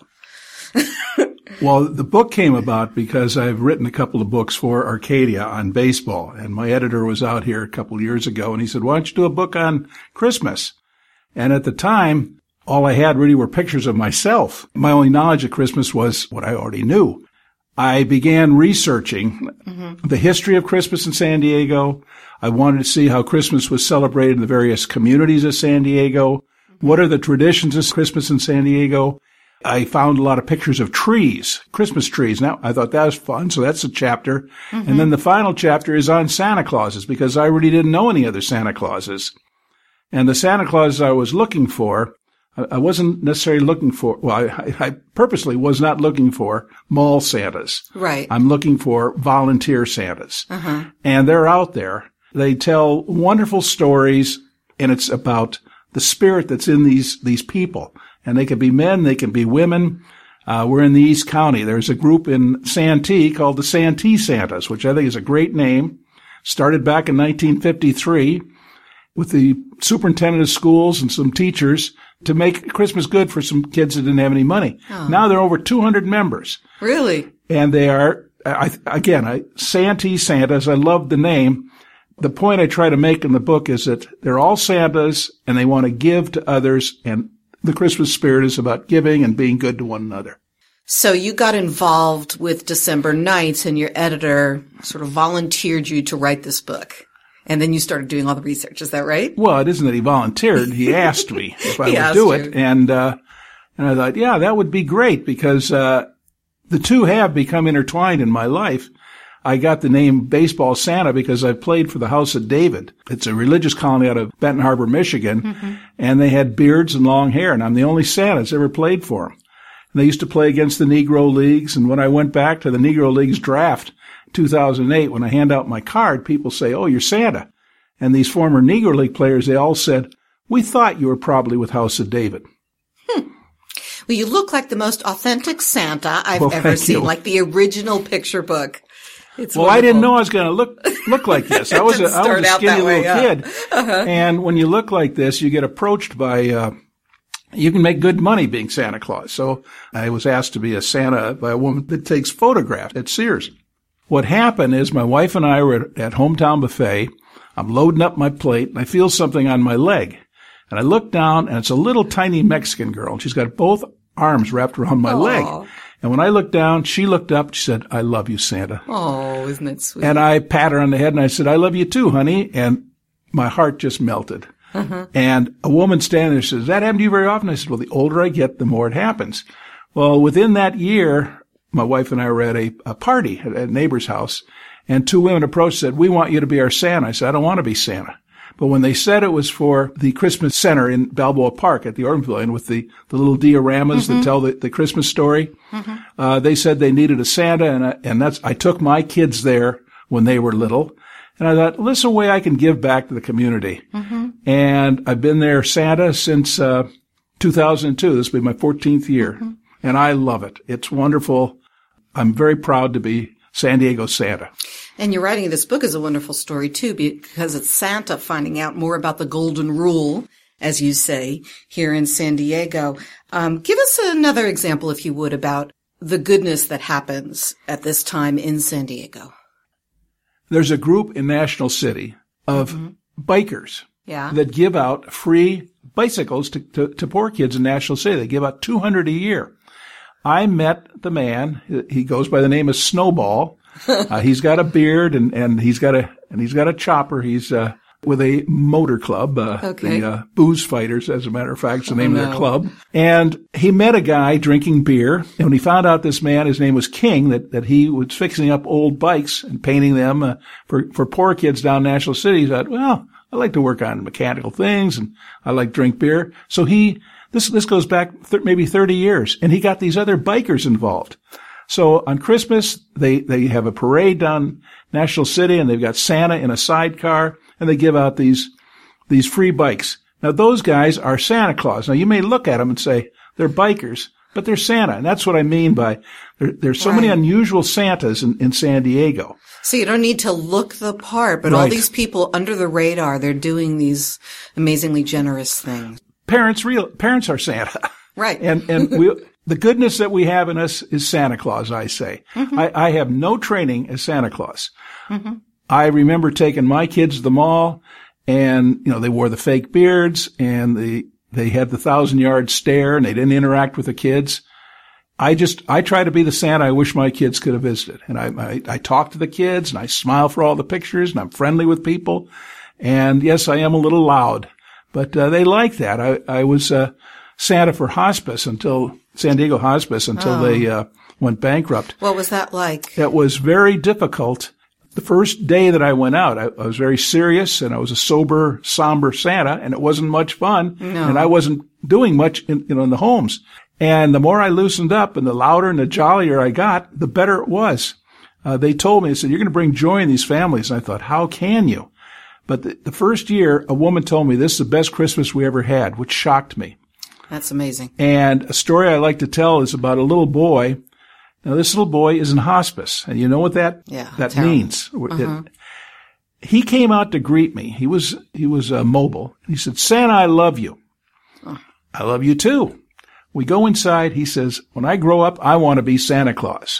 Well, the book came about because I've written a couple of books for Arcadia on baseball, and my editor was out here a couple of years ago, and he said, why don't you do a book on Christmas? And at the time, all I had really were pictures of myself. My only knowledge of Christmas was what I already knew. I began researching mm-hmm. the history of Christmas in San Diego. I wanted to see how Christmas was celebrated in the various communities of San Diego. Mm-hmm. What are the traditions of Christmas in San Diego? I found a lot of pictures of trees, Christmas trees. Now, I thought that was fun, so that's a chapter. Mm-hmm. And then the final chapter is on Santa Clauses, because I really didn't know any other Santa Clauses. And the Santa Clauses I was looking for, I wasn't necessarily looking for, well, I, I purposely was not looking for mall Santas. Right. I'm looking for volunteer Santas. Uh-huh. And they're out there. They tell wonderful stories, and it's about the spirit that's in these, these people. And they can be men, they can be women. Uh, we're in the East County. There's a group in Santee called the Santee Santas, which I think is a great name. Started back in nineteen fifty-three with the superintendent of schools and some teachers to make Christmas good for some kids that didn't have any money. Oh. Now there are over two hundred members. Really? And they are, I, again, I, Santee Santas. I love the name. The point I try to make in the book is that they're all Santas and they want to give to others, and the Christmas spirit is about giving and being good to one another. So you got involved with December Nights, and your editor sort of volunteered you to write this book. And then you started doing all the research. Is that right? Well, it isn't that he volunteered. He asked me if I he would do you. it. And, uh, and I thought, yeah, that would be great, because, uh, the two have become intertwined in my life. I got the name Baseball Santa because I played for the House of David. It's a religious colony out of Benton Harbor, Michigan. Mm-hmm. And they had beards and long hair, and I'm the only Santa that's ever played for them. And they used to play against the Negro Leagues. And when I went back to the Negro Leagues draft, two thousand eight, when I hand out my card, people say, oh, you're Santa. And these former Negro League players, they all said, we thought you were probably with House of David. Hmm. Well, you look like the most authentic Santa I've well, ever seen, you. like the original picture book. It's well, wonderful. I didn't know I was going to look look like this. I was a, I was a skinny way, little yeah. kid. Uh-huh. And when you look like this, you get approached by, uh, you can make good money being Santa Claus. So I was asked to be a Santa by a woman that takes photographs at Sears. What happened is my wife and I were at, at Hometown Buffet. I'm loading up my plate, and I feel something on my leg. And I look down, and it's a little tiny Mexican girl, and she's got both arms wrapped around my Aww. leg. And when I looked down, she looked up, she said, I love you, Santa. Oh, isn't it sweet? And I pat her on the head, and I said, I love you too, honey. And my heart just melted. Uh-huh. And a woman standing there says, does that happen to you very often? I said, well, the older I get, the more it happens. Well, within that year, my wife and I were at a, a party at a neighbor's house, and two women approached and said, we want you to be our Santa. I said, I don't want to be Santa. But when they said it was for the Christmas Center in Balboa Park at the Organ Pavilion with the, the little dioramas mm-hmm. that tell the, the Christmas story, mm-hmm. uh, they said they needed a Santa, and I, and that's, I took my kids there when they were little, And I thought, well, this is a way I can give back to the community. Mm-hmm. And I've been their Santa since uh, two thousand two. This will be my fourteenth year. Mm-hmm. And I love it. It's wonderful. I'm very proud to be San Diego Santa. And you're writing this book is a wonderful story, too, because it's Santa finding out more about the golden rule, as you say, here in San Diego. Um, give us another example, if you would, about the goodness that happens at this time in San Diego. There's a group in National City of mm-hmm. bikers yeah. that give out free bicycles to, to, to poor kids in National City. They give out two hundred a year. I met the man. He goes by the name of Snowball. Uh, he's got a beard and, and he's got a, and he's got a chopper. He's, uh, with a motor club, uh, okay. the, uh, Booze Fighters, as a matter of fact, is the name oh, of their no. club. And he met a guy drinking beer. And when he found out this man, his name was King, that, that he was fixing up old bikes and painting them, uh, for, for poor kids down National City, he thought, well, I like to work on mechanical things and I like drink beer. So he, This, this goes back th- maybe thirty years, and he got these other bikers involved. So on Christmas, they, they have a parade down National City, and they've got Santa in a sidecar, and they give out these, these free bikes. Now those guys are Santa Claus. Now you may look at them and say, they're bikers, but they're Santa. And that's what I mean by, there, there's so right. many unusual Santas in, in San Diego. So you don't need to look the part, but right. all these people under the radar, they're doing these amazingly generous things. Parents real, parents are Santa. Right. And, and we, the goodness that we have in us is Santa Claus, I say. Mm-hmm. I, I have no training as Santa Claus. Mm-hmm. I remember taking my kids to the mall and, you know, they wore the fake beards and they, they had the thousand yard stare and they didn't interact with the kids. I just, I try to be the Santa I wish my kids could have visited. And I, I, I talk to the kids and I smile for all the pictures and I'm friendly with people. And yes, I am a little loud. But uh, they like that. I, I was uh, Santa for hospice until San Diego Hospice until oh. they uh, went bankrupt. What was that like? It was very difficult. The first day that I went out, I, I was very serious, and I was a sober, somber Santa, and it wasn't much fun. No. And I wasn't doing much in, you know, in the homes. And the more I loosened up, and the louder and the jollier I got, the better it was. Uh, they told me, they said, "You're going to bring joy in these families." And I thought, how can you? But the, the first year, a woman told me this is the best Christmas we ever had, which shocked me. That's amazing. And a story I like to tell is about a little boy. Now, this little boy is in hospice, and you know what that yeah, that terrible. means. Uh-huh. It, he came out to greet me. He was he was uh, mobile. He said, "Santa, I love you." Oh. "I love you too." We go inside. He says, "When I grow up, I want to be Santa Claus."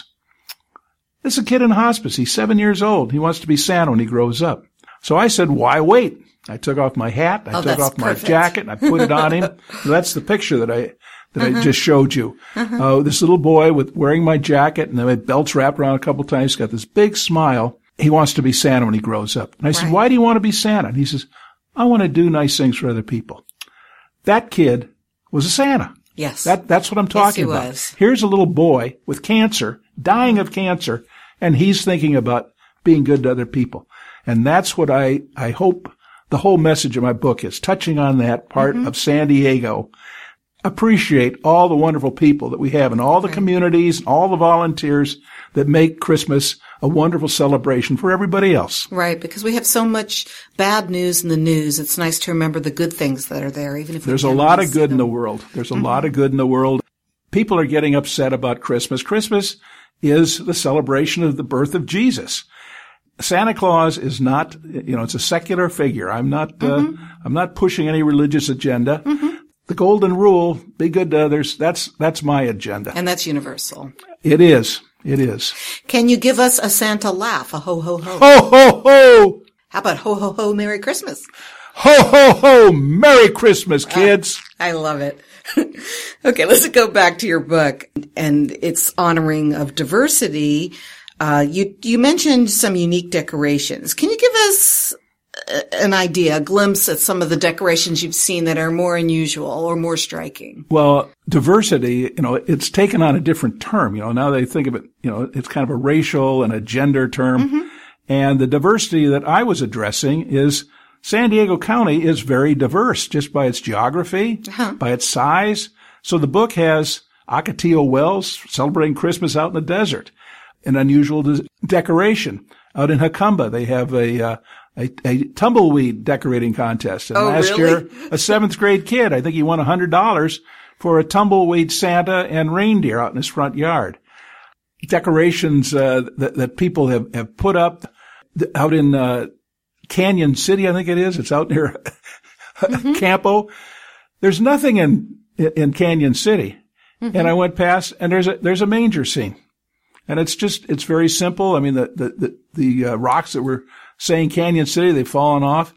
This is a kid in hospice. He's seven years old. He wants to be Santa when he grows up. So I said, "Why wait?" I took off my hat. I oh, took off my perfect. jacket and I put it on him. That's the picture that I, that uh-huh. I just showed you. Uh-huh. Uh, this little boy with wearing my jacket and then my belt's wrapped around a couple of times. He's got this big smile. He wants to be Santa when he grows up. And I said, right. "Why do you want to be Santa?" And he says, "I want to do nice things for other people." That kid was a Santa. Yes. That, that's what I'm talking yes, he about. Was. Here's a little boy with cancer, dying of cancer, and he's thinking about being good to other people. And that's what I, I hope the whole message of my book is, touching on that part mm-hmm. of San Diego. Appreciate all the wonderful people that we have and all the right. communities and all the volunteers that make Christmas a wonderful celebration for everybody else. Right, because we have so much bad news in the news. It's nice to remember the good things that are there, even if we There's a lot of good in the world. There's a mm-hmm. lot of good in the world. People are getting upset about Christmas. Christmas is the celebration of the birth of Jesus. Santa Claus is not, you know, it's a secular figure. I'm not, mm-hmm. uh, I'm not pushing any religious agenda. Mm-hmm. The golden rule, be good to others, that's, that's my agenda. And that's universal. It is. It is. Can you give us a Santa laugh? A ho, ho, ho. Ho, ho, ho! How about ho, ho, ho, Merry Christmas? Ho, ho, ho! Merry Christmas, kids! Oh, I love it. Okay, let's go back to your book and its honoring of diversity. Uh, you, you mentioned some unique decorations. Can you give us an idea, a glimpse at some of the decorations you've seen that are more unusual or more striking? Well, diversity, you know, it's taken on a different term. You know, now they think of it, you know, it's kind of a racial and a gender term. Mm-hmm. And the diversity that I was addressing is San Diego County is very diverse just by its geography, uh-huh. by its size. So the book has Ocotillo Wells celebrating Christmas out in the desert, an unusual de- decoration. Out in Jacumba, they have a, uh, a, a tumbleweed decorating contest. And oh, last really? year, a seventh grade kid, I think he won one hundred dollars for a tumbleweed Santa and reindeer out in his front yard. Decorations, uh, that, that people have, have put up out in, uh, Canyon City, I think it is. It's out near mm-hmm. Campo. There's nothing in, in Canyon City. Mm-hmm. And I went past and there's a, there's a manger scene. And it's just, it's very simple. I mean, the, the, the, the uh, rocks that were saying Canyon City, they've fallen off.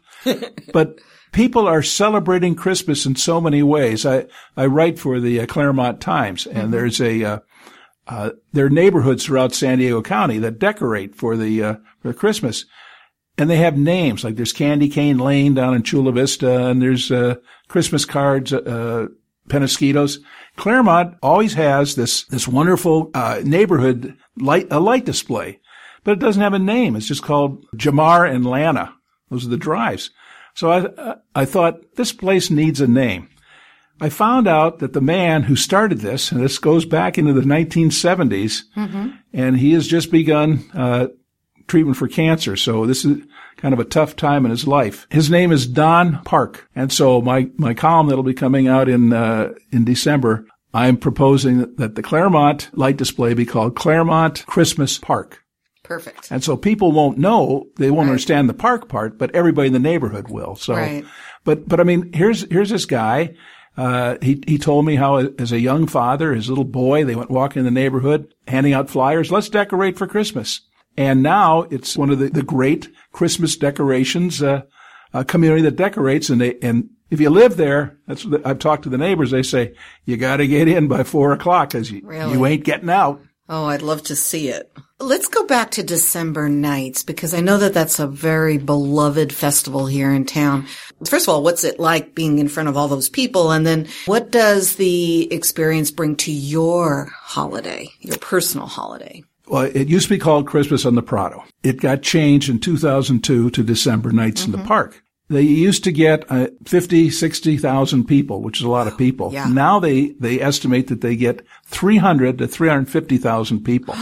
But people are celebrating Christmas in so many ways. I, I write for the uh, Claremont Times, and mm-hmm. there's a, uh, uh, there are neighborhoods throughout San Diego County that decorate for the, uh, for Christmas. And they have names, like there's Candy Cane Lane down in Chula Vista, and there's, uh, Christmas cards, uh, Penasquitos. Claremont always has this, this wonderful, uh, neighborhood light, a light display, but it doesn't have a name. It's just called Jamar and Lana. Those are the drives. So I, I thought this place needs a name. I found out that the man who started this, and this goes back into the nineteen seventies, mm-hmm. and he has just begun, uh, treatment for cancer. So this is kind of a tough time in his life. His name is Don Park. And so my, my column that'll be coming out in, uh, in December, I'm proposing that the Claremont light display be called Claremont Christmas Park. Perfect. And so people won't know, they won't right. understand the park part, but everybody in the neighborhood will. So, right. but, but I mean, here's, here's this guy. Uh, he, he told me how as a young father, his little boy, they went walking in the neighborhood, handing out flyers. Let's decorate for Christmas. And now it's one of the, the great Christmas decorations, uh, a community that decorates. And they, and if you live there, that's what I've talked to the neighbors. They say, you got to get in by four o'clock because you, really? you ain't getting out. Oh, I'd love to see it. Let's go back to December Nights, because I know that that's a very beloved festival here in town. First of all, what's it like being in front of all those people? And then what does the experience bring to your holiday, your personal holiday? Well, it used to be called Christmas on the Prado. It got changed in two thousand two to December Nights mm-hmm. in the Park. They used to get uh, fifty, sixty thousand people, which is a lot of people. Yeah. Now they, they estimate that they get three hundred to three hundred fifty thousand people.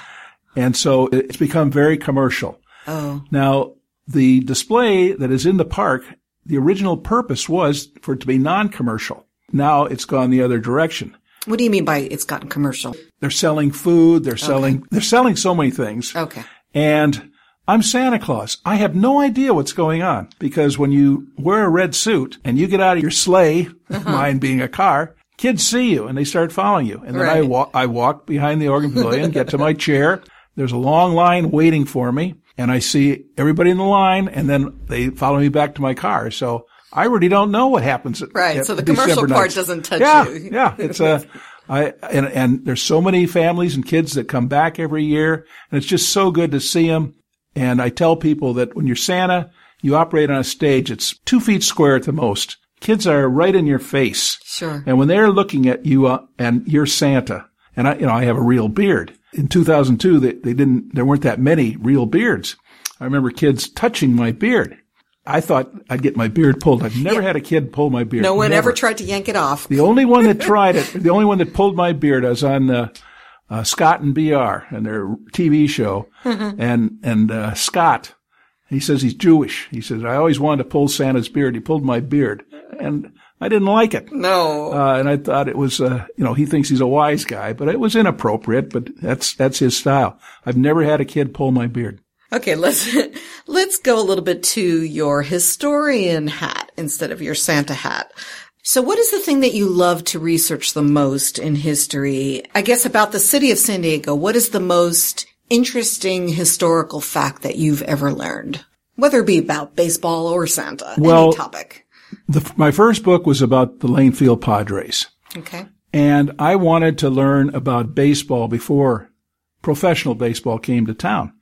And so it's become very commercial. Oh. Now, the display that is in the park, the original purpose was for it to be non-commercial. Now it's gone the other direction. What do you mean by it's gotten commercial? They're selling food. They're selling, okay. they're selling so many things. Okay. And I'm Santa Claus. I have no idea what's going on, because when you wear a red suit and you get out of your sleigh, uh-huh. mine being a car, kids see you and they start following you. And then right. I walk, I walk behind the organ pavilion, get to my chair. There's a long line waiting for me, and I see everybody in the line, and then they follow me back to my car. So I really don't know what happens. At, right. At so the December commercial part nights. doesn't touch yeah, you. Yeah. It's a, I, and, and there's so many families and kids that come back every year, and it's just so good to see them. And I tell people that when you're Santa, you operate on a stage. It's two feet square at the most. Kids are right in your face. Sure. And when they're looking at you, uh, and you're Santa, and I, you know, I have a real beard. In two thousand two, they, they didn't, there weren't that many real beards. I remember kids touching my beard. I thought I'd get my beard pulled. I've never yeah. had a kid pull my beard. No one never. ever tried to yank it off. The only one that tried it, the only one that pulled my beard, I was on, uh, uh, Scott and B R and their T V show. and, and, uh, Scott, he says he's Jewish. He says, I always wanted to pull Santa's beard. He pulled my beard. And I didn't like it. No. Uh, and I thought it was, uh, you know, he thinks he's a wise guy, but it was inappropriate, but that's, that's his style. I've never had a kid pull my beard. Okay, let's, let's go a little bit to your historian hat instead of your Santa hat. So what is the thing that you love to research the most in history? I guess about the city of San Diego, what is the most interesting historical fact that you've ever learned? Whether it be about baseball or Santa, well, any topic. The, my first book was about the Lanefield Padres. Okay. And I wanted to learn about baseball before professional baseball came to town.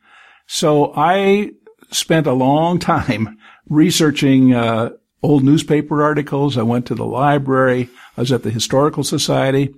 So I spent a long time researching uh old newspaper articles. I went to the library. I was at the Historical Society.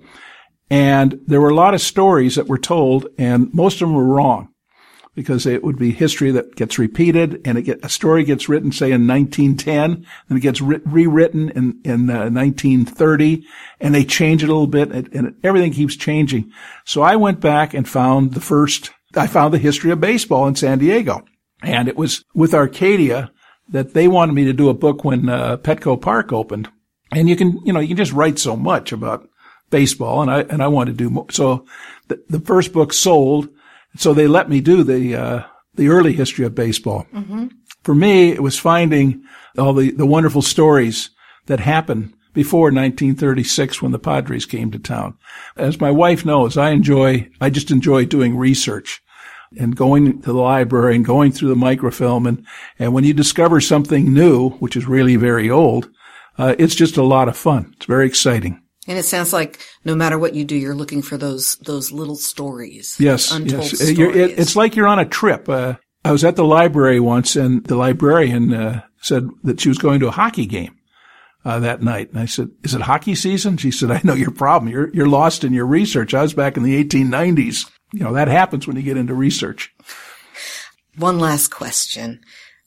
And there were a lot of stories that were told, and most of them were wrong, because it would be history that gets repeated, and it get, a story gets written, say, in nineteen ten, and it gets re- rewritten in, in uh, nineteen thirty, and they change it a little bit, and, and everything keeps changing. So I went back and found the first, I found the history of baseball in San Diego. And it was with Arcadia that they wanted me to do a book when uh, Petco Park opened. And you can, you know, you can just write so much about baseball, and I and I wanted to do more. So the, the first book sold, so they let me do the uh, the early history of baseball. Mm-hmm. For me, it was finding all the, the wonderful stories that happened before nineteen thirty-six when the Padres came to town. As my wife knows, I enjoy, I just enjoy doing research and going to the library and going through the microfilm. And, and when you discover something new, which is really very old, uh, it's just a lot of fun. It's very exciting. And it sounds like no matter what you do, you're looking for those those little stories. Yes, untold yes. stories. You're, it, it's like you're on a trip. Uh, I was at the library once, and the librarian uh, said that she was going to a hockey game uh, that night. And I said, "Is it hockey season?" She said, "I know your problem. You're you're lost in your research. I was back in the eighteen nineties. You know, that happens when you get into research." One last question.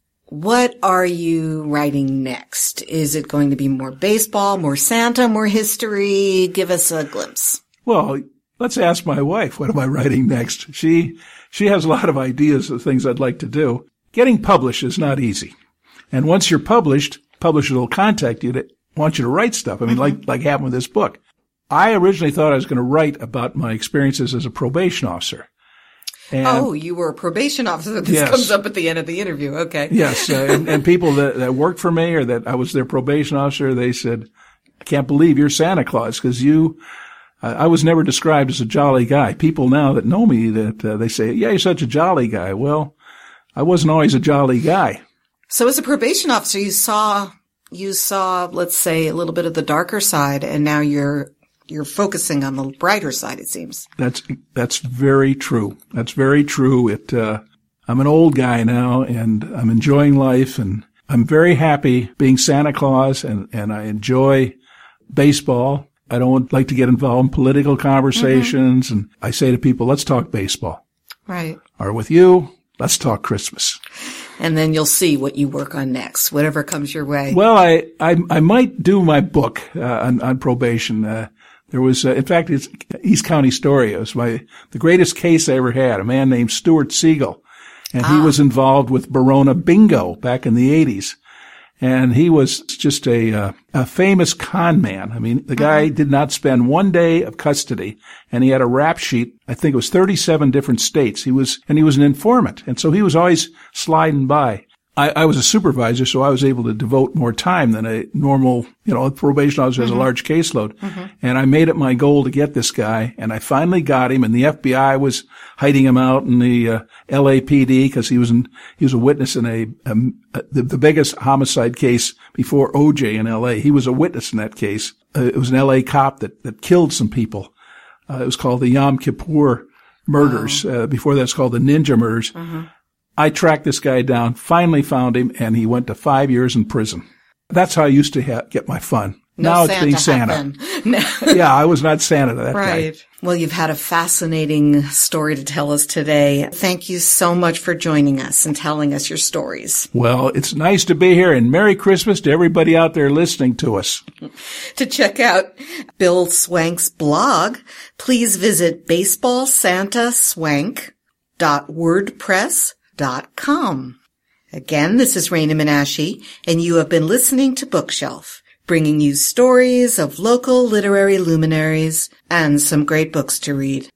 What are you writing next? Is it going to be more baseball, more Santa, more history? Give us a glimpse. Well, let's ask my wife, what am I writing next? She, she has a lot of ideas of things I'd like to do. Getting published is not easy. And once you're published, publishers will contact you to want you to write stuff. I mean, mm-hmm. like, like happened with this book. I originally thought I was going to write about my experiences as a probation officer. And oh, you were a probation officer. This yes. comes up at the end of the interview. Okay. Yes. Uh, and, and people that, that worked for me or that I was their probation officer, they said, "I can't believe you're Santa Claus because you, uh, I was never described as a jolly guy." People now that know me that, uh, they say, "Yeah, you're such a jolly guy." Well, I wasn't always a jolly guy. So as a probation officer, you saw, you saw, let's say, a little bit of the darker side, and now you're You're focusing on the brighter side, it seems. That's, that's very true. That's very true. It, uh, I'm an old guy now and I'm enjoying life and I'm very happy being Santa Claus and, and I enjoy baseball. I don't like to get involved in political conversations. Mm-hmm. And I say to people, let's talk baseball. Right. Or with you, let's talk Christmas. And then you'll see what you work on next, whatever comes your way. Well, I, I, I might do my book, uh, on, on probation. Uh, There was, uh, in fact, it's East County Story. It was my, the greatest case I ever had, a man named Stuart Siegel. And ah. he was involved with Barona Bingo back in the eighties. And he was just a, uh, a famous con man. I mean, the guy uh-huh. did not spend one day of custody and he had a rap sheet. I think it was thirty-seven different states. He was, and he was an informant. And so he was always sliding by. I, I was a supervisor, so I was able to devote more time than a normal, you know, a probation officer has mm-hmm. a large caseload. Mm-hmm. And I made it my goal to get this guy, and I finally got him, and the F B I was hiding him out in the uh, L A P D because he was in, he was a witness in a, um, a the, the biggest homicide case before O J in L A. He was a witness in that case. Uh, it was an L A cop that, that killed some people. Uh, it was called the Yom Kippur murders. Wow. Uh, before that, it's called the Ninja murders. Mm-hmm. I tracked this guy down, finally found him, and he went to five years in prison. That's how I used to ha- get my fun. No now Santa it's being Santa. No. Yeah, I was not Santa to that right. guy. Well, you've had a fascinating story to tell us today. Thank you so much for joining us and telling us your stories. Well, it's nice to be here, and Merry Christmas to everybody out there listening to us. To check out Bill Swank's blog, please visit baseball santa swank dot wordpress dot com. Again, this is Raina Menashe, and you have been listening to Bookshelf, bringing you stories of local literary luminaries and some great books to read.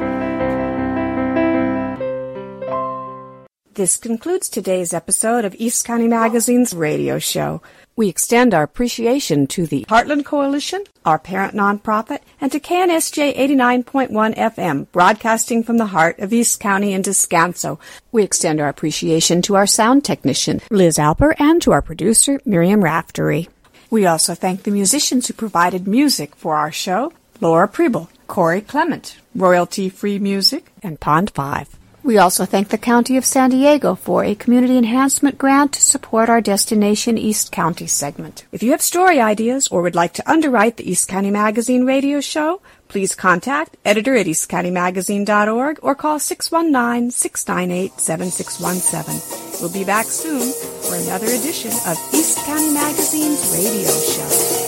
This concludes today's episode of East County Magazine's radio show. We extend our appreciation to the Heartland Coalition, our parent nonprofit, and to K N S J eighty-nine point one F M, broadcasting from the heart of East County in Descanso. We extend our appreciation to our sound technician, Liz Alper, and to our producer, Miriam Raftery. We also thank the musicians who provided music for our show, Laura Preble, Corey Clement, royalty-free music, and Pond five. We also thank the County of San Diego for a community enhancement grant to support our Destination East County segment. If you have story ideas or would like to underwrite the East County Magazine radio show, please contact editor at east county magazine dot org or call six one nine, six nine eight, seven six one seven. We'll be back soon for another edition of East County Magazine's radio show.